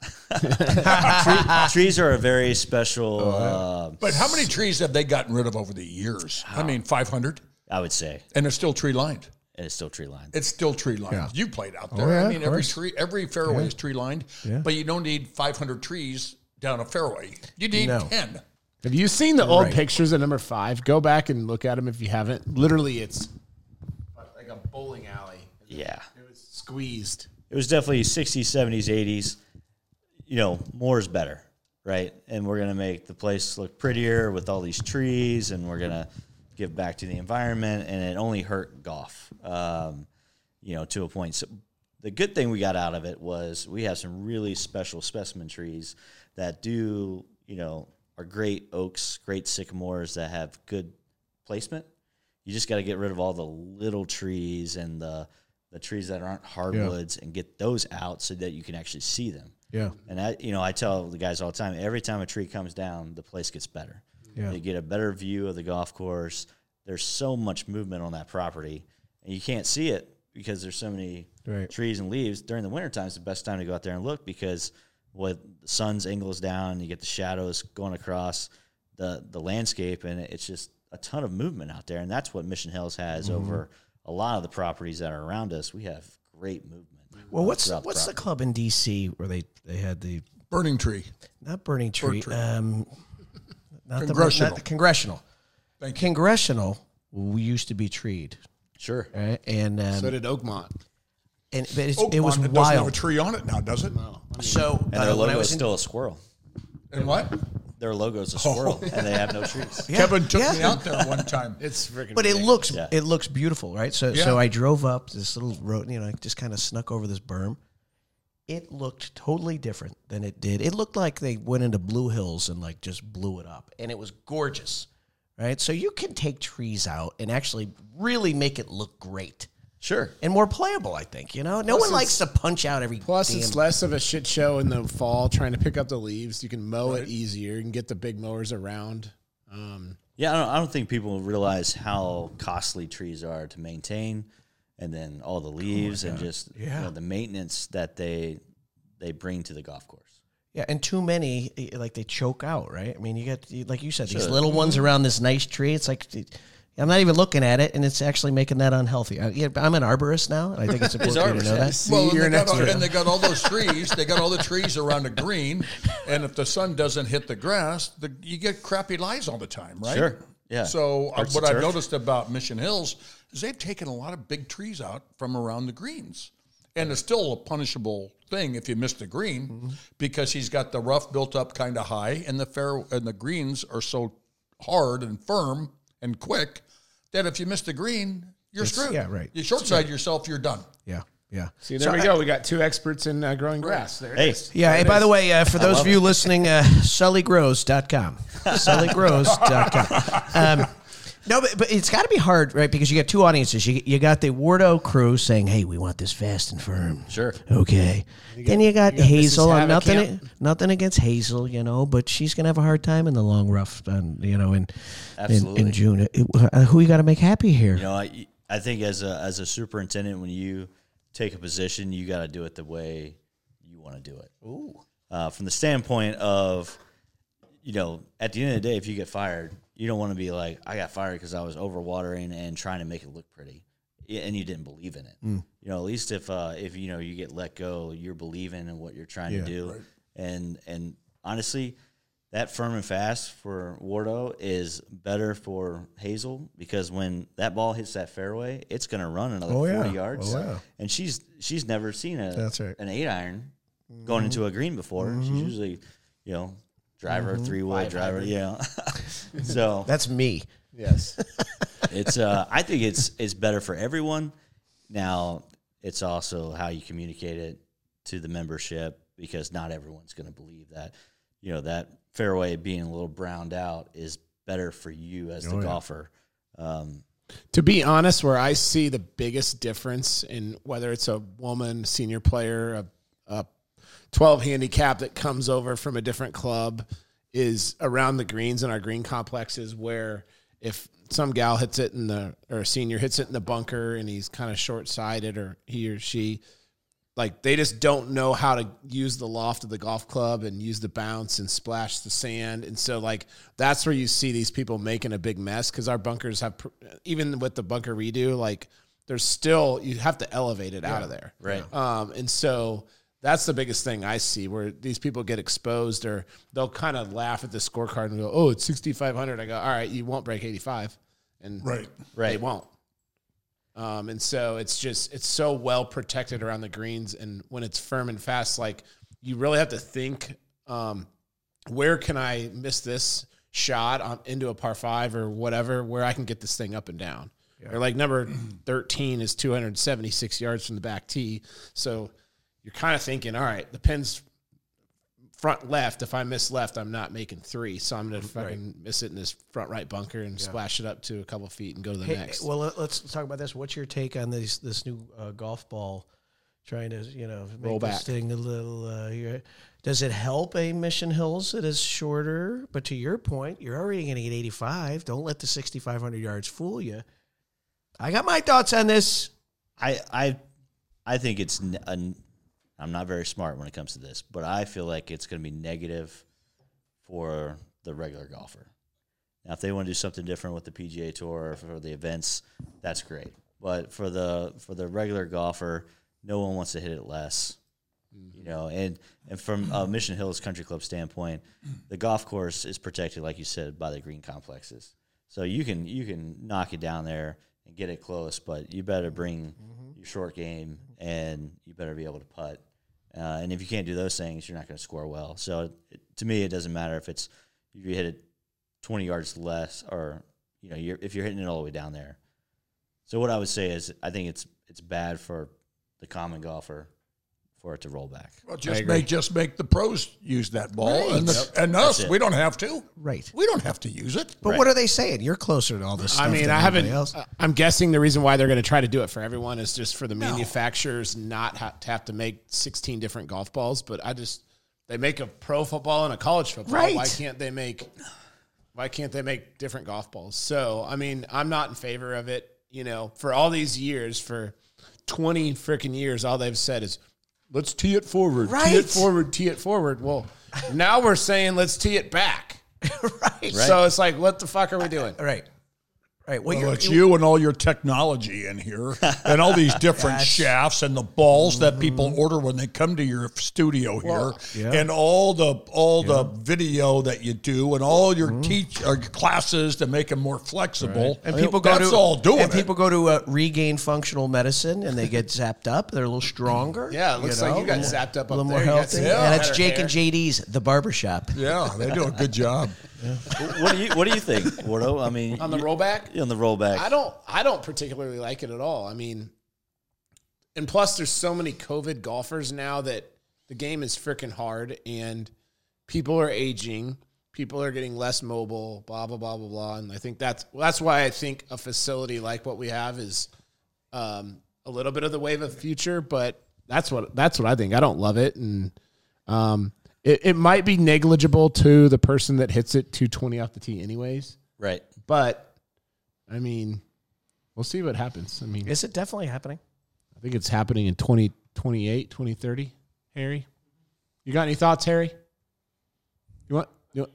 Trees are a very special. But how many trees have they gotten rid of over the years? I mean, 500? I would say, And it's still tree lined. and it's still tree lined. It's still tree lined. Yeah. You played out there. yeah, I mean, of course. every fairway is tree lined, but you don't need 500 trees down a fairway. You need 10. Have you seen the old Right. pictures of number 5? Go back and look at them if you haven't. Literally, it's like a bowling alley. Yeah. It was squeezed. It was definitely 60s, 70s, 80s. You know, more is better, right? And we're going to make the place look prettier with all these trees, and we're going to give back to the environment, and it only hurt golf, you know, to a point. So the good thing we got out of it was we have some really special specimen trees that do, you know, are great oaks, great sycamores that have good placement. You just got to get rid of all the little trees and the trees that aren't hardwoods and get those out so that you can actually see them. Yeah. And I tell the guys all the time, every time a tree comes down, the place gets better. Yeah. You get a better view of the golf course. There's so much movement on that property, and you can't see it because there's so many trees and leaves. During the wintertime is the best time to go out there and look because the sun's angles down, you get the shadows going across the landscape, and it's just a ton of movement out there. And that's what Mission Hills has over a lot of the properties that are around us. We have great movement. Well, what's throughout the property. club in D.C. where they had the Burning tree. not burning tree, tree. not Congressional. not the congressional. Thank you. Congressional we used to be treed, Sure. right? And So did Oakmont. but it was Oakmont, it doesn't have a wild. tree on it now, does it? So And their when logo I is was in, still a squirrel. And what? Their logo is a squirrel, and they have no trees. Yeah, Kevin took yeah. me out there one time. It's freaking. But ridiculous. it looks beautiful, right? So Yeah. so I drove up this little road, you know, I just kind of snuck over this berm. It looked totally different than it did. It looked like they went into Blue Hills and like just blew it up, and it was gorgeous, right? So you can take trees out and actually really make it look great Sure. and more playable. I think no one likes to punch out every. Plus, it's less of a shit show in the fall trying to pick up the leaves. You can mow it easier. You can get the big mowers around. Yeah, I don't think people realize how costly trees are to maintain, and then all the leaves and just you know, the maintenance that they bring to the golf course. Yeah, and too many, like they choke out, right? I mean, you got, like you said, these little ones around this nice tree. It's like, I'm not even looking at it, and it's actually making that unhealthy. I'm an arborist now, and I think it's important to know that. Well, you're and an they, got all, expert. and they got all those trees. They got all the trees around the green, and if the sun doesn't hit the grass, you get crappy lies all the time, right? Sure. Yeah. So Hurts what the I've turf. noticed about Mission Hills is they've taken a lot of big trees out from around the greens. And it's still a punishable thing if you miss the green because he's got the rough built up kind of high and the greens are so hard and firm and quick that if you miss the green, you're screwed. yeah, right. You short side yourself, you're done. Yeah, yeah. See, there we go. We got 2 experts in growing grass. There it Hey, is. Yeah, hey, by the way, for those of you listening, SullyGrows.com. SullyGrows.com. No, but it's got to be hard, right? Because you got 2 audiences. You got the Wardo crew saying, hey, we want this fast and firm. Sure. Okay. Then you got Mrs. Hazel. I'm Haverkamp. nothing against Hazel, but she's going to have a hard time in the long rough, in Absolutely. June. Who you got to make happy here? You know, I think as a superintendent, when you take a position, you got to do it the way you want to do it. Ooh. From the standpoint of, at the end of the day, if you get fired, you don't want to be like, I got fired because I was overwatering and trying to make it look pretty, and you didn't believe in it. At least if you get let go, you're believing in what you're trying to do, right. And honestly, that firm and fast for Wardo is better for Hazel because when that ball hits that fairway, it's going to run another 40 yards. Oh, yeah. And she's never seen That's right. an 8-iron going into a green before. She's usually, driver, 3-way driver, So That's me. Yes. it's I think it's better for everyone. Now, it's also how you communicate it to the membership because not everyone's going to believe that that fairway being a little browned out is better for you as the golfer. To be honest, where I see the biggest difference in whether it's a woman senior player, a 12 handicap that comes over from a different club, is around the greens in our green complexes, where if some gal hits it or a senior hits it in the bunker and he's kind of short-sighted, or he or she, like, they just don't know how to use the loft of the golf club and use the bounce and splash the sand. And so, like, that's where you see these people making a big mess, because our bunkers have, even with the bunker redo, like, there's still, you have to elevate it out of there. Right. And so that's the biggest thing I see, where these people get exposed, or they'll kind of laugh at the scorecard and go, oh, it's 6,500. I go, all right, you won't break 85. And they won't. And so it's so well protected around the greens. And when it's firm and fast, like, you really have to think, where can I miss this shot into a par 5 or whatever, where I can get this thing up and down. Or like number 13 is 276 yards from the back tee. So you're kind of thinking, all right, the pin's front left. If I miss left, I'm not making 3. So I'm going to fucking miss it in this front right bunker and splash it up to a couple feet and go to the next. Well, let's talk about this. What's your take on this new golf ball trying to, make this thing a little, does it help a Mission Hills that is shorter? But to your point, you're already going to get 85. Don't let the 6,500 yards fool you. I got my thoughts on this. I think it's I'm not very smart when it comes to this, but I feel like it's going to be negative for the regular golfer. Now, if they want to do something different with the PGA Tour or for the events, that's great. But for the regular golfer, no one wants to hit it less. And from a Mission Hills Country Club standpoint, the golf course is protected, like you said, by the green complexes. So you can knock it down there and get it close, but you better bring your short game, and you better be able to putt. And if you can't do those things, you're not going to score well. So to me, it doesn't matter if you hit it 20 yards less, or if you're hitting it all the way down there. So what I would say is, I think it's bad for the common golfer for it to roll back. Well, just make the pros use that ball, and us. We don't have to. Right. We don't have to use it. But what are they saying? You're closer to all this stuff. I mean, than I haven't. else. I'm guessing the reason why they're going to try to do it for everyone is just for the manufacturers not to have to make 16 different golf balls. But they make a pro football and a college football. Right. Why can't they make different golf balls? So, I mean, I'm not in favor of it. For all these years, for 20 freaking years, all they've said is, let's tee it forward, tee it forward, tee it forward. Well, now we're saying let's tee it back. Right. So it's like, what the fuck are we doing? Right. Well, it's you and all your technology in here, and all these different shafts and the balls that people order when they come to your studio here, and all the video that you do, and all your classes to make them more flexible. And people go to Regain Functional Medicine, and they get zapped up. They're a little stronger. Yeah, it looks like you got zapped up, a little more healthy. And it's Jake and JD's, the barbershop. Yeah, they do a good job. Yeah. What do you think, Wardo? I mean, on the rollback? On the rollback. I don't particularly like it at all. I mean, and plus there's so many COVID golfers now that the game is freaking hard, and people are aging, people are getting less mobile, blah blah blah blah blah. And I think that's why I think a facility like what we have is a little bit of the wave of the future. But that's what I think. I don't love it, and it might be negligible to the person that hits it 220 off the tee anyways. Right. But, I mean, we'll see what happens. I mean, is it definitely happening? I think it's happening in 2028, 2030. Harry? You got any thoughts, Harry? You want?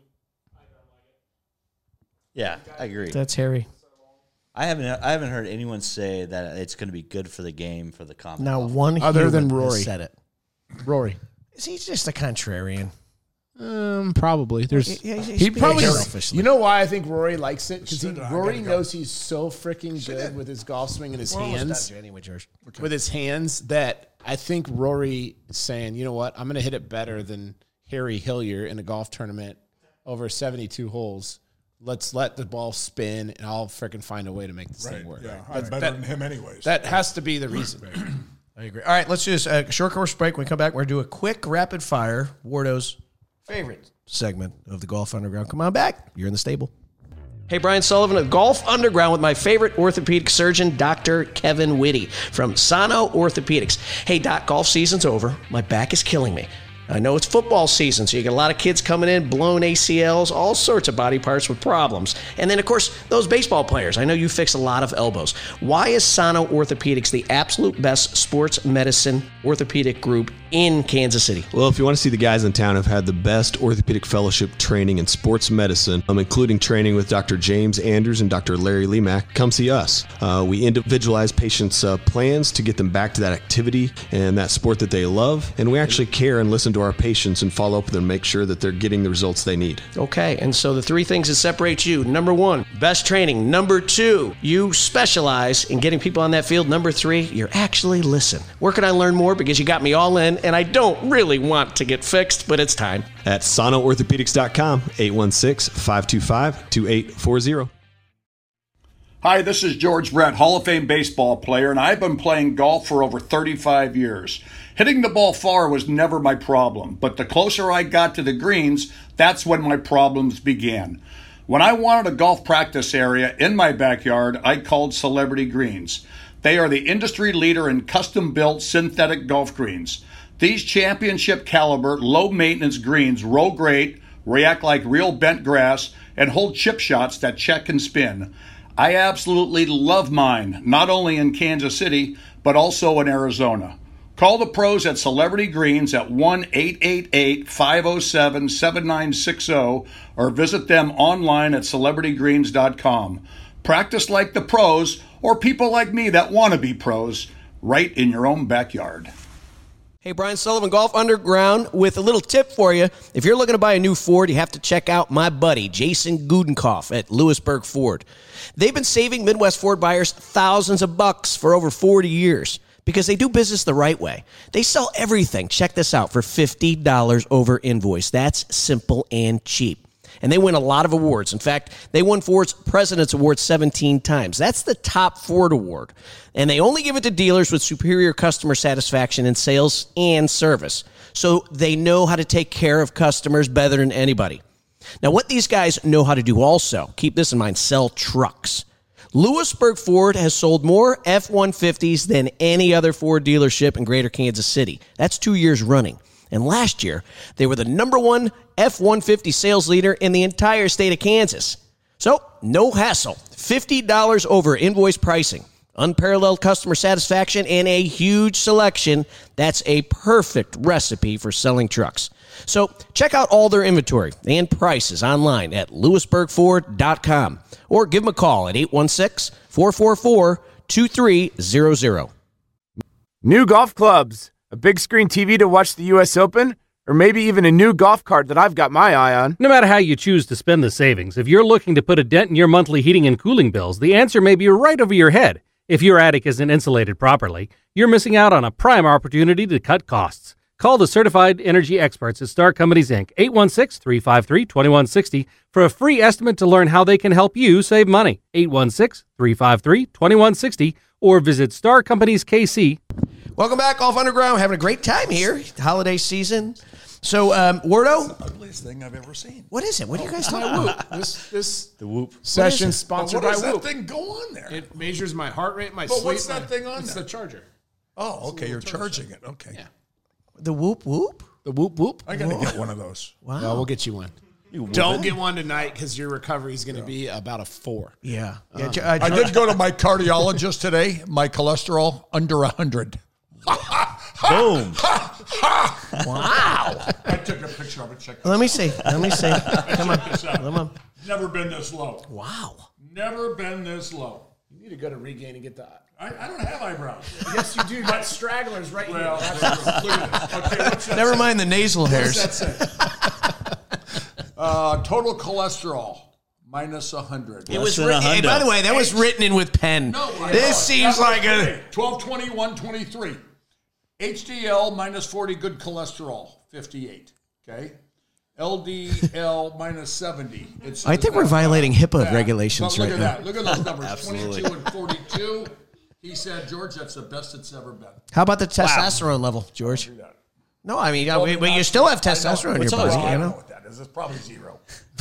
Yeah, I agree. That's Harry. I haven't heard anyone say that it's going to be good for the game for the common. Now, golfer. one other than Rory said it. Rory. Is he just a contrarian? Probably. He probably. You know why I think Rory likes it? Because Rory knows he's so freaking good with his golf swing and his hands. Anyway, George. Okay. With his hands, that I think Rory is saying, you know what, I'm going to hit it better than Harry Hillier in a golf tournament over 72 holes. Let's let the ball spin, and I'll freaking find a way to make this thing work. Yeah, I'm better than him anyways. That has to be the reason. I agree. All right, let's do a short course break. When we come back, we're going to do a quick rapid fire Wardo's favorite segment of the Golf Underground. Come on back. You're in the stable. Hey, Brian Sullivan of Golf Underground with my favorite orthopedic surgeon, Dr. Kevin Whitty from Sano Orthopedics. Hey, Doc, golf season's over. My back is killing me. I know it's football season, so you got a lot of kids coming in, blown ACLs, all sorts of body parts with problems. And then, of course, those baseball players. I know you fix a lot of elbows. Why is Sano Orthopedics the absolute best sports medicine orthopedic group in Kansas City? Well, if you want to see the guys in town who've had the best orthopedic fellowship training in sports medicine, including training with Dr. James Andrews and Dr. Larry Lemack, come see us. We individualize patients' plans to get them back to that activity and that sport that they love, and we actually care and listen to our patients and follow up with them and make sure that they're getting the results they need. Okay, and so the three things that separate you: number one, best training; number two, you specialize in getting people on that field; number three, you're actually listen. Where can I learn more? Because you got me all in, and I don't really want to get fixed, but it's time. At SanoOrthopedics.com, 816-525-2840. Hi, this is George Brett, Hall of Fame baseball player, and I've been playing golf for over 35 years. Hitting the ball far was never my problem, but the closer I got to the greens, that's when my problems began. When I wanted a golf practice area in my backyard, I called Celebrity Greens. They are the industry leader in custom-built synthetic golf greens. These championship caliber, low-maintenance greens roll great, react like real bent grass, and hold chip shots that check and spin. I absolutely love mine, not only in Kansas City, but also in Arizona. Call the pros at Celebrity Greens at 1-888-507-7960 or visit them online at celebritygreens.com. Practice like the pros, or people like me that want to be pros, right in your own backyard. Hey, Brian Sullivan, Golf Underground, with a little tip for you. If you're looking to buy a new Ford, you have to check out my buddy, Jason Gudenkauf at Lewisburg Ford. They've been saving Midwest Ford buyers thousands of bucks for over 40 years because they do business the right way. They sell everything, check this out, for $50 over invoice. That's simple and cheap. And they win a lot of awards. In fact, they won Ford's President's Award 17 times. That's the top Ford award. And they only give it to dealers with superior customer satisfaction in sales and service. So they know how to take care of customers better than anybody. Now, what these guys know how to do also, keep this in mind, sell trucks. Lewisburg Ford has sold more F-150s than any other Ford dealership in greater Kansas City. That's 2 years running. And last year, they were the number one F-150 sales leader in the entire state of Kansas. So, no hassle. $50 over invoice pricing, unparalleled customer satisfaction, and a huge selection. That's a perfect recipe for selling trucks. So, check out all their inventory and prices online at lewisburgford.com or give them a call at 816-444-2300. New golf clubs, a big screen TV to watch the U.S. Open, or maybe even a new golf cart that I've got my eye on. No matter how you choose to spend the savings, if you're looking to put a dent in your monthly heating and cooling bills, the answer may be right over your head. If your attic isn't insulated properly, you're missing out on a prime opportunity to cut costs. Call the certified energy experts at Star Companies, Inc., 816-353-2160 for a free estimate to learn how they can help you save money. 816-353-2160 or visit Star Companies KC. Welcome back, Golf Underground. We're having a great time here. Holiday season. So, Wardo? That's the ugliest thing I've ever seen. What is it? What are you guys talking about? The Whoop session sponsored by What does Whoop. that thing go on there? It measures my heart rate, my But sleep. what's that thing on It's there? the charger. Oh, okay, you're charging it. Okay. Yeah. The Whoop Whoop? The Whoop Whoop. I got to get one of those. Wow. Well, we'll get you one. Don't get one tonight because your recovery is going to be about a 4. Yeah. I did go to my cardiologist today. My cholesterol under 100. Boom. Wow. I took a picture of it. Check Let me see. Come on. Come on. Never been this low. Wow. Never been this low. You need to go to Regain and get that. I don't have eyebrows. Yes, you do. You got stragglers right Well, here. that's true. Look at this. Okay, what's that Never say? mind the nasal hairs. What's that say? Total cholesterol, minus 100. It was than written, 100. by the way, that was written in with pen. This seems like a... 12/21/23. HDL, minus 40, good cholesterol, 58. Okay? LDL, minus 70. I think we're violating HIPAA regulations Look right at now. that. Look at those numbers. Absolutely. 22 and 42. He said, George, that's the best it's ever been. How about the testosterone level, George? No, I mean, you still have testosterone in your body. I You know know. what that is. It's probably 0.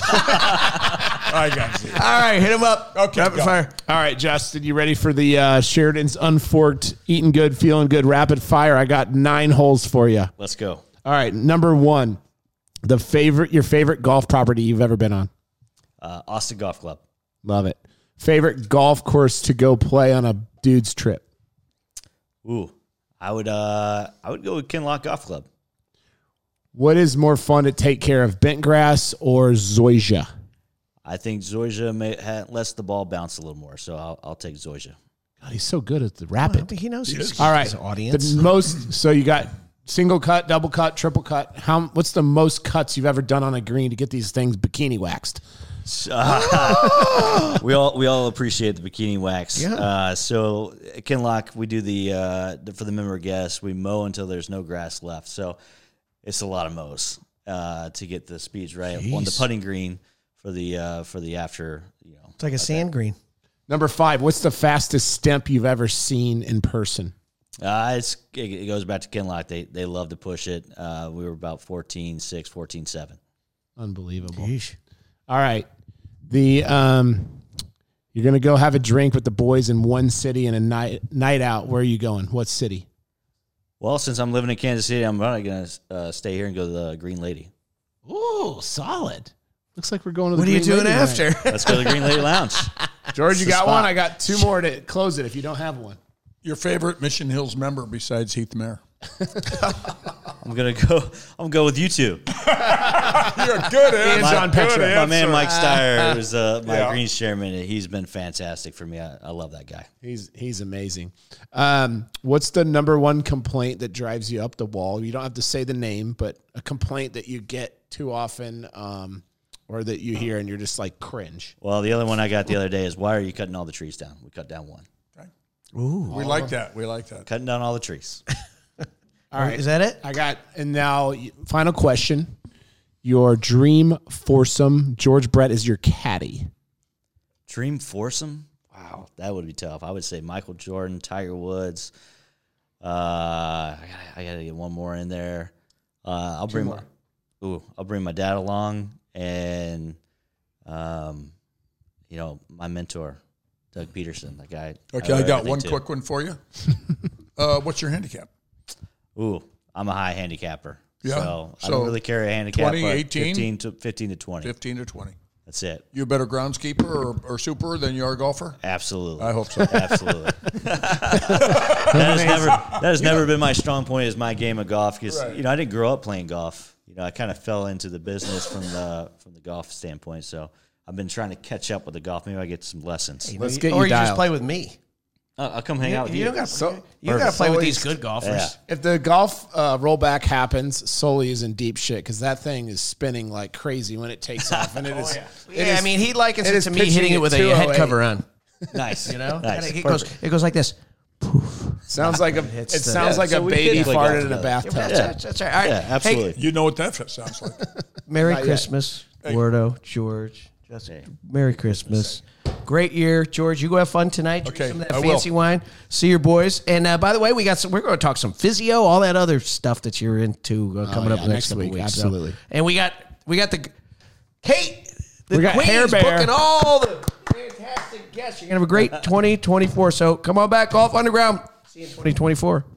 I got 0. All right, hit him up. Okay, rapid go. fire. All right, Justin, you ready for the Sheridan's Unforked, Eating Good, Feeling Good, Rapid Fire? I got 9 holes for you. Let's go. All right, number 1, your favorite golf property you've ever been on. Austin Golf Club. Love it. Favorite golf course to go play on a dude's trip. Ooh, I would go with Kinloch Golf Club. What is more fun to take care of, Bentgrass or Zoysia? I think Zoysia lets the ball bounce a little more, so I'll take Zoysia. God, he's so good at the rapid. He knows his All right, his audience. The most. So you got single cut, double cut, triple cut. What's the most cuts you've ever done on a green to get these things bikini waxed? We all appreciate the bikini wax. Yeah. So at Kinloch, we do for the member guests, we mow until there's no grass left. So it's a lot of mows to get the speeds right on the putting green for the after. It's like a sand green. Number 5. What's the fastest stemp you've ever seen in person? It goes back to Kinloch. They love to push it. We were about 14.6, 14.7. Unbelievable. Yeesh. All right. You're gonna go have a drink with the boys in one city and a night out. Where are you going? What city? Well, since I'm living in Kansas City, I'm probably gonna stay here and go to the Green Lady. Ooh, solid. Looks like we're going to the What are you Green doing Lady after? tonight. Let's go to the Green Lady Lounge. George, you got spot. one? I got 2 more to close it if you don't have one. Your favorite Mission Hills member besides Heath Mayer? I'm gonna go with you two. You're good And John Petra. My man Mike Steyer is my Greens chairman. And he's been fantastic for me. I love that guy. He's amazing. What's the number 1 complaint that drives you up the wall? You don't have to say the name, but a complaint that you get too often, or that you hear and you're just like cringe. Well, the other one I got the other day is, why are you cutting all the trees down? We cut down one. Ooh. We like that. We like that. Cutting down all the trees. All right. Is that it? And now, final question. Your dream foursome. George Brett is your caddy. Dream foursome? Wow, that would be tough. I would say Michael Jordan, Tiger Woods. I gotta get one more in there. I'll bring my dad along, and my mentor, Doug Peterson, the guy. Okay, I got one quick one for you. What's your handicap? Ooh, I'm a high handicapper. Yeah. So I don't really carry a handicap. 20, 18? 15 to 20. 15 to 20. That's it. You a better groundskeeper or super than you are a golfer? Absolutely. I hope so. Absolutely. That has never been my strong point, is my game of golf, because I didn't grow up playing golf. I kind of fell into the business from the golf standpoint. So I've been trying to catch up with the golf. Maybe I get some lessons. Hey, Let's get you or you dialed. just play with me. I'll come hang out with you. You got to play with these good golfers. Yeah. If the golf rollback happens, Sully is in deep shit because that thing is spinning like crazy when it takes off. And it is. I mean, he likens it is to me pitching hitting it at with a 208. head cover on. Nice. Nice. Perfect. It goes like this. Sounds like a so a we baby can play farted golf in a together. bathtub. That's right. All right. Yeah, absolutely. Hey, You know what that sounds like. Merry Not yet. Christmas, Gordo, George, Jessica. Merry Christmas. Great year, George. You go have fun tonight. Drink Okay, some of that I fancy will. wine. See your boys. And by the way, we're going to talk some physio, all that other stuff that you're into coming up yeah, next couple next week, weeks. absolutely. And we got the Kate. The We got Queen's Hair Bear. booking all the fantastic guests. You're going to have a great 2024. So come on back, Golf Underground. See you in 2024.